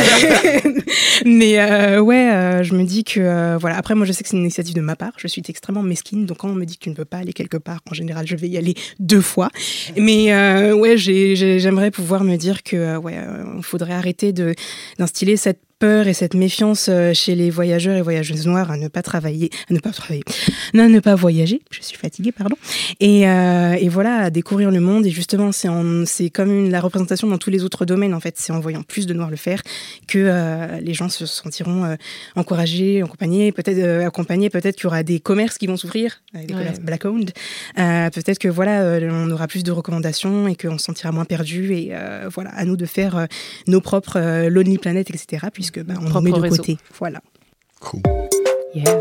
Mais euh, ouais, euh, je me dis que euh, voilà. Après, moi, je sais que c'est une initiative de ma part. Je suis extrêmement mesquine, donc quand on me dit que tu ne peux pas aller quelque part, en général, je vais y aller deux fois. Mais euh, ouais, j'ai, j'ai, j'aimerais pouvoir me dire que euh, ouais, il faudrait arrêter de d'instiller cette peur et cette méfiance chez les voyageurs et voyageuses noires à ne pas travailler, à ne pas travailler, non, à ne pas voyager. Je suis fatiguée, pardon. Et, euh, et voilà, à découvrir le monde. Et justement, c'est, en, c'est comme une, la représentation dans tous les autres domaines. En fait, c'est en voyant plus de noirs le faire que euh, les gens se sentiront euh, encouragés, accompagnés. Peut-être euh, accompagnés. Peut-être qu'il y aura des commerces qui vont s'ouvrir, des ouais. commerces black-owned. Euh, peut-être que voilà, euh, on aura plus de recommandations et qu'on se sentira moins perdu. Et euh, voilà, à nous de faire euh, nos propres euh, Lonely Planet, et cetera. Puis que bah, on met de réseau. Côté. Voilà. Cool. Yeah.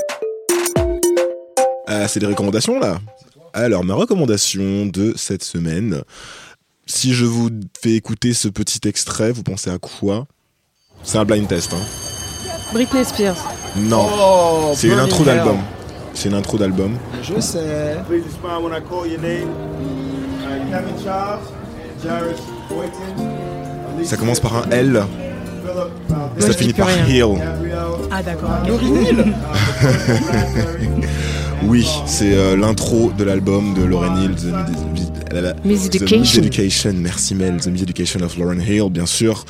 Euh, c'est des recommandations là. Alors ma recommandation de cette semaine, si je vous fais écouter ce petit extrait, vous pensez à quoi ? C'est un blind test. Hein. Britney Spears. Non. Oh, c'est une intro d'album. C'est une intro d'album. Je sais. Please respond when I call your name. Uh, Kevin Charles, Jared Boyton. Ça commence par un L. Et ça je finit dis plus par rien. Hill. Ah d'accord. Lauryn Hill. Oui, c'est euh, l'intro de l'album de Lauryn Hill, The, The, The, Miseducation. The Miseducation. Merci Mel, The Miseducation of Lauryn Hill, bien sûr.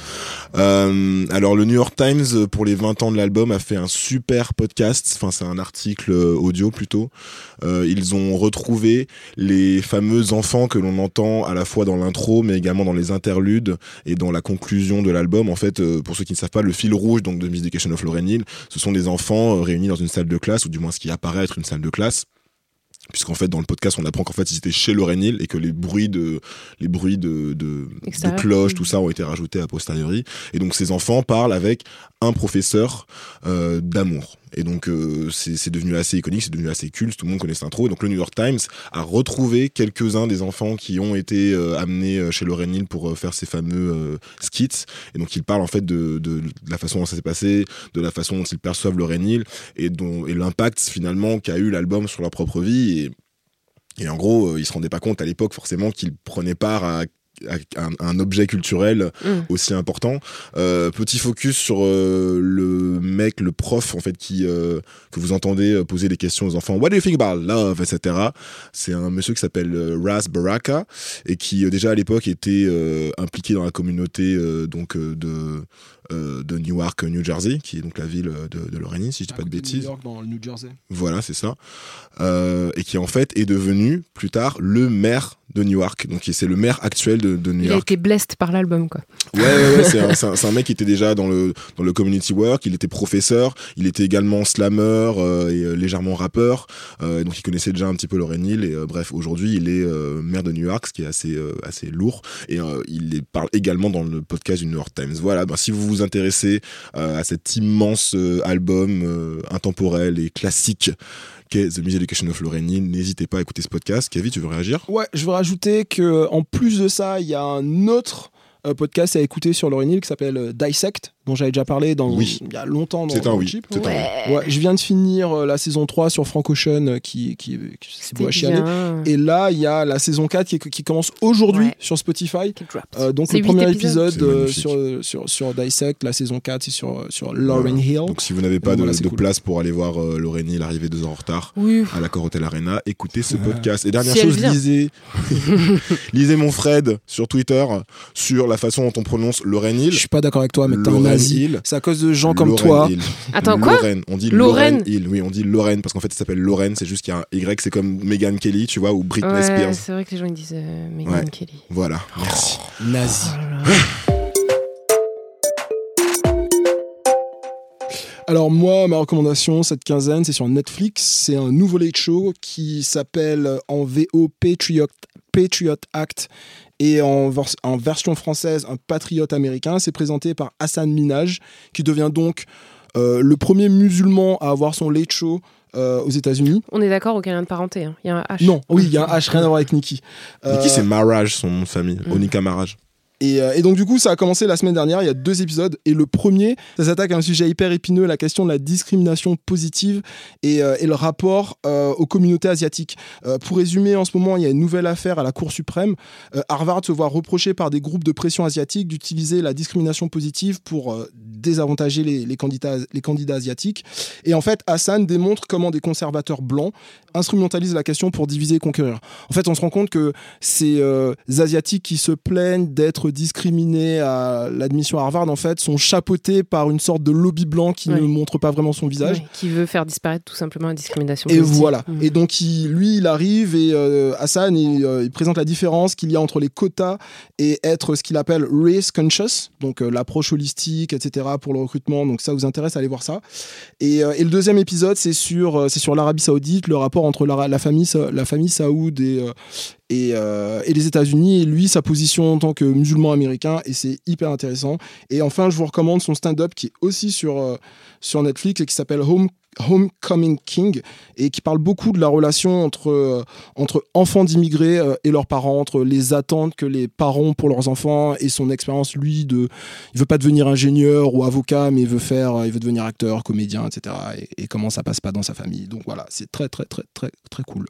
Euh, alors le New York Times, pour les vingt ans de l'album, a fait un super podcast, enfin c'est un article audio plutôt. Euh, ils ont retrouvé les fameux enfants que l'on entend à la fois dans l'intro, mais également dans les interludes et dans la conclusion de l'album. En fait, euh, pour ceux qui ne savent pas, le fil rouge donc de Miseducation of Lauryn Hill, ce sont des enfants euh, réunis dans une salle de classe, ou du moins ce qui apparaît être une salle de classe. Puisqu'en fait dans le podcast on apprend qu'en fait ils étaient chez Lauryn Hill et que les bruits de les bruits de de, de cloches, tout ça ont été rajoutés a posteriori, et donc ces enfants parlent avec un professeur euh, d'amour. Et donc euh, c'est, c'est devenu assez iconique, c'est devenu assez culte, tout le monde connaît cette intro. Et donc le New York Times a retrouvé quelques-uns des enfants qui ont été euh, amenés chez Lauryn Hill pour euh, faire ces fameux euh, skits. Et donc ils parlent en fait de, de, de la façon dont ça s'est passé, de la façon dont ils perçoivent Lauryn Hill et, dont, et l'impact finalement qu'a eu l'album sur leur propre vie. Et, et en gros, euh, ils se rendaient pas compte à l'époque forcément qu'ils prenaient part à Un, un objet culturel mmh. aussi important. Euh, petit focus sur euh, le mec, le prof en fait qui euh, que vous entendez poser des questions aux enfants. What do you think about love, et cetera. C'est un monsieur qui s'appelle euh, Ras Baraka et qui euh, déjà à l'époque était euh, impliqué dans la communauté euh, donc euh, de euh, de Newark, New Jersey, qui est donc la ville de, de Lauryn Hill, si je dis pas de bêtises. New York, dans le New Jersey. Voilà, c'est ça. Euh, et qui en fait est devenu plus tard le maire de Newark. Donc c'est le maire actuel de, de New Il York. a été blessed par l'album, quoi. Ouais, ouais, ouais c'est, un, c'est, un, c'est un mec qui était déjà dans le, dans le community work, il était professeur, il était également slammer euh, et euh, légèrement rappeur, euh, donc il connaissait déjà un petit peu Lauryn Hill, et euh, bref, aujourd'hui il est euh, maire de New York, ce qui est assez, euh, assez lourd, et euh, il est, parle également dans le podcast du New York Times. Voilà, ben, si vous vous intéressez euh, à cet immense euh, album euh, intemporel et classique qu'est The Miseducation of Lauryn Hill, n'hésitez pas à écouter ce podcast. Kevin, tu veux réagir ? Ouais, je veux rajouter que en plus de ça, il y a un autre euh, podcast à écouter sur Lauryn Hill qui s'appelle euh, Dissect, dont j'avais déjà parlé dans, oui. il y a longtemps dans, c'est dans un le oui. chip. C'est ouais. un oui. Ouais, je viens de finir euh, la saison trois sur Frank Ocean euh, qui, qui, qui c'est beau à chialer. Et là, il y a la saison quatre qui, qui commence aujourd'hui ouais. sur Spotify. Euh, donc c'est le premier épisodes. épisode euh, sur, sur, sur Dissect, la saison quatre, c'est sur, sur Lauryn voilà. Hill. Donc si vous n'avez pas donc, de, voilà, de cool. place pour aller voir euh, Lauryn Hill arriver deux heures en retard oui. à l'Accor Hotel Arena, écoutez ce podcast. Et dernière si chose, lisez, lisez mon Fred sur Twitter sur la façon dont on prononce Lauryn Hill. Je suis pas d'accord avec toi, mec, t'es un Lauryn nazi. Hill. C'est à cause de gens comme Lauryn toi. Hill. Attends, quoi Lorraine. On dit Lorraine. Lauryn Hill. Oui, on dit Lorraine parce qu'en fait, ça s'appelle Lorraine. C'est juste qu'il y a un Y. C'est comme Meghan Kelly, tu vois, ou Britney ouais, Spears. C'est vrai que les gens ils disent euh, Meghan ouais. Kelly. Voilà, merci. Oh, nazi. Oh Alors moi, ma recommandation cette quinzaine, c'est sur Netflix. C'est un nouveau late show qui s'appelle en V O Patriot, Patriot Act et en, vers- en version française un patriote américain. C'est présenté par Hassan Minhaj, qui devient donc euh, le premier musulman à avoir son late show euh, aux États-Unis. On est d'accord, aucun lien de parenté. Hein. Il y a un H. Non, oui, il y a un H, rien à voir avec Nikki. Euh, Nikki, c'est Maraj, son nom de famille. Mm. Onika Maraj. Et, euh, et donc du coup ça a commencé la semaine dernière, il y a deux épisodes, et le premier ça s'attaque à un sujet hyper épineux, la question de la discrimination positive et, euh, et le rapport euh, aux communautés asiatiques. Euh, pour résumer, en ce moment il y a une nouvelle affaire à la Cour suprême. euh, Harvard se voit reprocher par des groupes de pression asiatiques d'utiliser la discrimination positive pour euh, désavantager les, les, candidats, les candidats asiatiques. Et en fait Hassan démontre comment des conservateurs blancs instrumentalisent la question pour diviser et conquérir. En fait on se rend compte que ces euh, asiatiques qui se plaignent d'être discriminés à l'admission à Harvard en fait sont chapeautés par une sorte de lobby blanc qui ouais. ne montre pas vraiment son visage, ouais, qui veut faire disparaître tout simplement la discrimination et positive. voilà mmh. et donc il, lui il arrive et euh, Hassan il, euh, il présente la différence qu'il y a entre les quotas et être ce qu'il appelle race conscious, donc euh, l'approche holistique, etc., pour le recrutement. Donc ça vous intéresse, allez voir ça. Et, euh, et le deuxième épisode c'est sur, euh, c'est sur l'Arabie Saoudite, le rapport entre la, la famille la famille Saoud et euh, Et, euh, et les États-Unis, et lui, sa position en tant que musulman américain, et c'est hyper intéressant. Et enfin, je vous recommande son stand-up qui est aussi sur, euh, sur Netflix et qui s'appelle Home Homecoming King, et qui parle beaucoup de la relation entre, euh, entre enfants d'immigrés euh, et leurs parents, entre les attentes que les parents ont pour leurs enfants et son expérience, lui, de il veut pas devenir ingénieur ou avocat, mais il veut faire, il veut devenir acteur, comédien, et cetera. Et, et comment ça passe pas dans sa famille. Donc voilà, c'est très très très très très cool.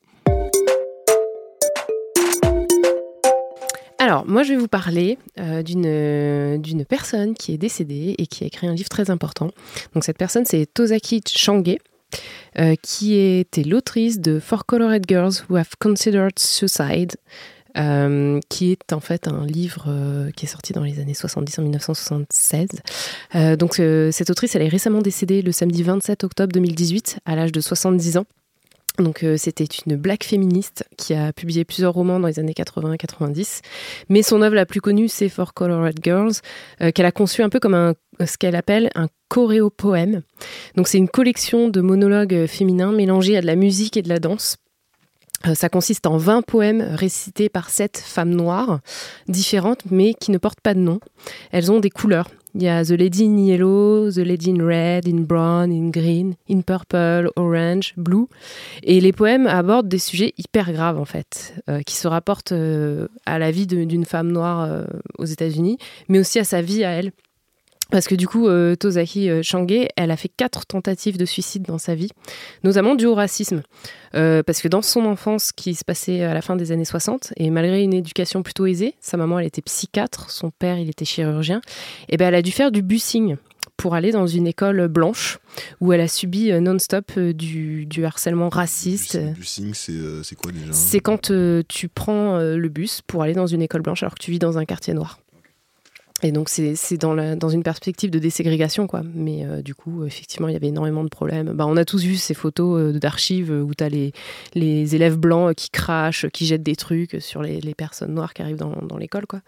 Alors, moi, je vais vous parler euh, d'une, euh, d'une personne qui est décédée et qui a écrit un livre très important. Donc, cette personne, c'est Tozaki Change, euh, qui était l'autrice de Four Colored Girls Who Have Considered Suicide, euh, qui est en fait un livre euh, qui est sorti dans les années soixante-dix, en dix-neuf cent soixante-seize. Euh, donc, euh, cette autrice, elle est récemment décédée le samedi vingt-sept octobre deux mille dix-huit, à l'âge de soixante-dix ans. Donc euh, c'était une black féministe qui a publié plusieurs romans dans les années quatre-vingts quatre-vingt-dix. Mais son œuvre la plus connue, c'est Four Colored Girls, euh, qu'elle a conçu un peu comme un, ce qu'elle appelle un choréopoème. Donc c'est une collection de monologues féminins mélangés à de la musique et de la danse. Euh, ça consiste en vingt poèmes récités par sept femmes noires, différentes mais qui ne portent pas de nom. Elles ont des couleurs. Il y a The Lady in Yellow, The Lady in Red, in Brown, in Green, in Purple, Orange, Blue. Et les poèmes abordent des sujets hyper graves, en fait, euh, qui se rapportent euh, à la vie de, d'une femme noire euh, aux États-Unis, mais aussi à sa vie à elle. Parce que du coup, euh, Tozaki Change, elle a fait quatre tentatives de suicide dans sa vie, notamment dû au racisme. Euh, parce que dans son enfance, qui se passait à la fin des années soixante, et malgré une éducation plutôt aisée, sa maman, elle était psychiatre, son père, il était chirurgien, et ben elle a dû faire du busing pour aller dans une école blanche où elle a subi euh, non-stop euh, du, du harcèlement raciste. Le busing, c'est, euh, c'est quoi déjà ? C'est quand euh, tu prends euh, le bus pour aller dans une école blanche alors que tu vis dans un quartier noir. Et donc, c'est, c'est dans, la, dans une perspective de déségrégation, quoi. Mais euh, du coup, effectivement, il y avait énormément de problèmes. Bah, on a tous vu ces photos euh, d'archives où tu as les, les élèves blancs qui crachent, qui jettent des trucs sur les, les personnes noires qui arrivent dans, dans l'école, quoi.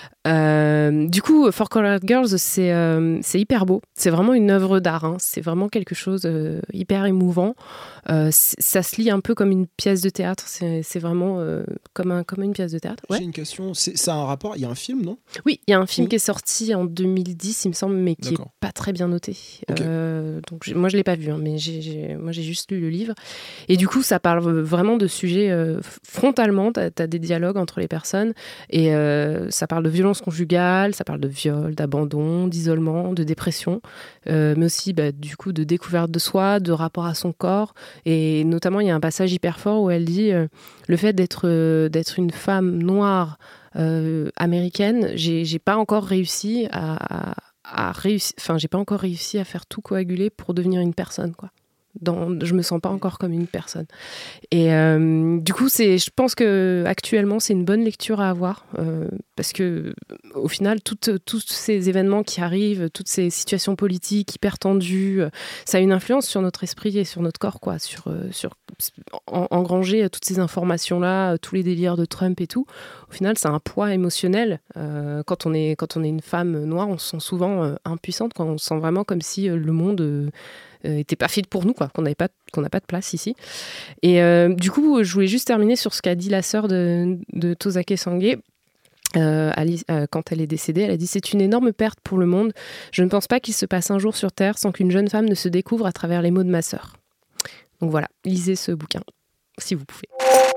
Euh, du coup, Four Colored Girls, c'est, euh, c'est hyper beau. C'est vraiment une œuvre d'art. Hein. C'est vraiment quelque chose euh, hyper émouvant. Euh, ça se lit un peu comme une pièce de théâtre. C'est, c'est vraiment euh, comme, un, comme une pièce de théâtre. Ouais. J'ai une question. C'est, ça a un rapport ? Il y a un film, non ? Oui, il y a un film oui. qui est sorti en deux mille dix, il me semble, mais qui n'est pas très bien noté. Okay. Euh, donc, j'ai, moi, je ne l'ai pas vu, hein, mais j'ai, j'ai, moi, j'ai juste lu le livre. Et du coup, ça parle vraiment de sujets euh, frontalement. Tu as des dialogues entre les personnes. Et euh, ça parle de violence conjugale, ça parle de viol, d'abandon, d'isolement, de dépression, euh, mais aussi bah, du coup de découverte de soi, de rapport à son corps. Et notamment, il y a un passage hyper fort où elle dit euh, le fait d'être, euh, d'être une femme noire euh, américaine, j'ai, j'ai pas encore réussi à, à, à réussir, enfin, j'ai pas encore réussi à faire tout coaguler pour devenir une personne, quoi. Dans, je me sens pas encore comme une personne. Et euh, du coup, c'est, je pense que actuellement, c'est une bonne lecture à avoir euh, parce que au final, toutes, tous ces événements qui arrivent, toutes ces situations politiques hyper tendues, ça a une influence sur notre esprit et sur notre corps, quoi, sur, sur en, engranger toutes ces informations-là, tous les délires de Trump et tout. Au final, c'est un poids émotionnel. Euh, quand on est quand on est une femme noire, on se sent souvent euh, impuissante, quand on se sent vraiment comme si euh, le monde euh, était pas fait pour nous, quoi, qu'on n'avait pas, qu'on n'a pas de place ici. Et euh, du coup, je voulais juste terminer sur ce qu'a dit la sœur de, de Tozaki Change. Euh, Alice, euh, quand elle est décédée, elle a dit « C'est une énorme perte pour le monde. Je ne pense pas qu'il se passe un jour sur Terre sans qu'une jeune femme ne se découvre à travers les mots de ma sœur. » Donc voilà, lisez ce bouquin, si vous pouvez.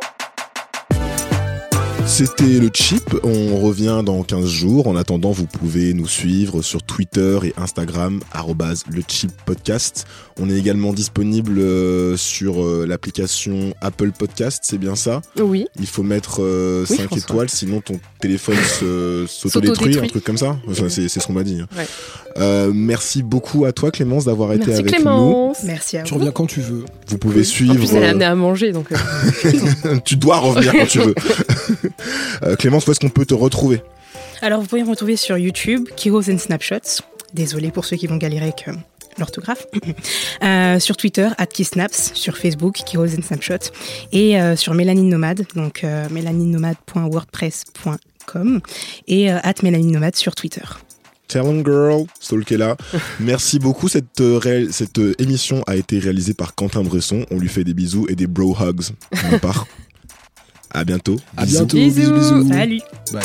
C'était le Chip, on revient dans quinze jours. En attendant, vous pouvez nous suivre sur Twitter et Instagram, arobase le Chip Podcast. On est également disponible euh, sur euh, l'application Apple Podcast, c'est bien ça ? Oui. Il faut mettre euh, oui, cinq François. étoiles, sinon ton téléphone se, s'autodétruit, un truc comme ça. Enfin, c'est, c'est ce qu'on m'a dit. Ouais. Euh, merci beaucoup à toi Clémence d'avoir été merci avec Clémence. nous. Merci à vous. Tu reviens quand tu veux. Vous pouvez oui. suivre... En plus, elle a amené à manger, donc... Euh... tu dois revenir quand tu veux. euh, Clémence, où est-ce qu'on peut te retrouver ? Alors, vous pouvez me retrouver sur YouTube, Heroes and Snapshots. Désolée pour ceux qui vont galérer avec euh, l'orthographe. euh, sur Twitter, at Keysnaps. Sur Facebook, Heroes and Snapshots. Et euh, sur Mélanine Nomade, donc euh, mélaninenomade point wordpress point com. Et euh, at Mélanine Nomade sur Twitter. Talent Girl, Stalkella. Merci beaucoup. Cette, euh, ré- cette euh, émission a été réalisée par Quentin Bresson. On lui fait des bisous et des bro hugs de ma part. À bientôt. À bisous. bientôt. Bisous, bisous. Salut. Bye.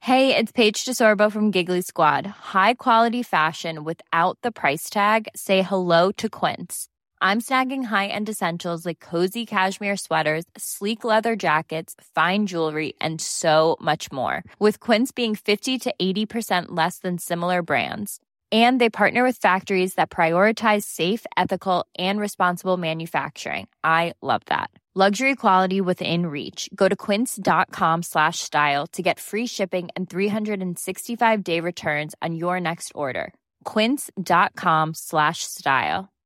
Hey, it's Paige DeSorbo from Giggly Squad. High quality fashion without the price tag. Say hello to Quince. I'm snagging high-end essentials like cozy cashmere sweaters, sleek leather jackets, fine jewelry, and so much more. With Quince being fifty to eighty percent less than similar brands. And they partner with factories that prioritize safe, ethical, and responsible manufacturing. I love that. Luxury quality within reach. Go to quince.com slash style to get free shipping and three sixty-five day returns on your next order. Quince.com slash style.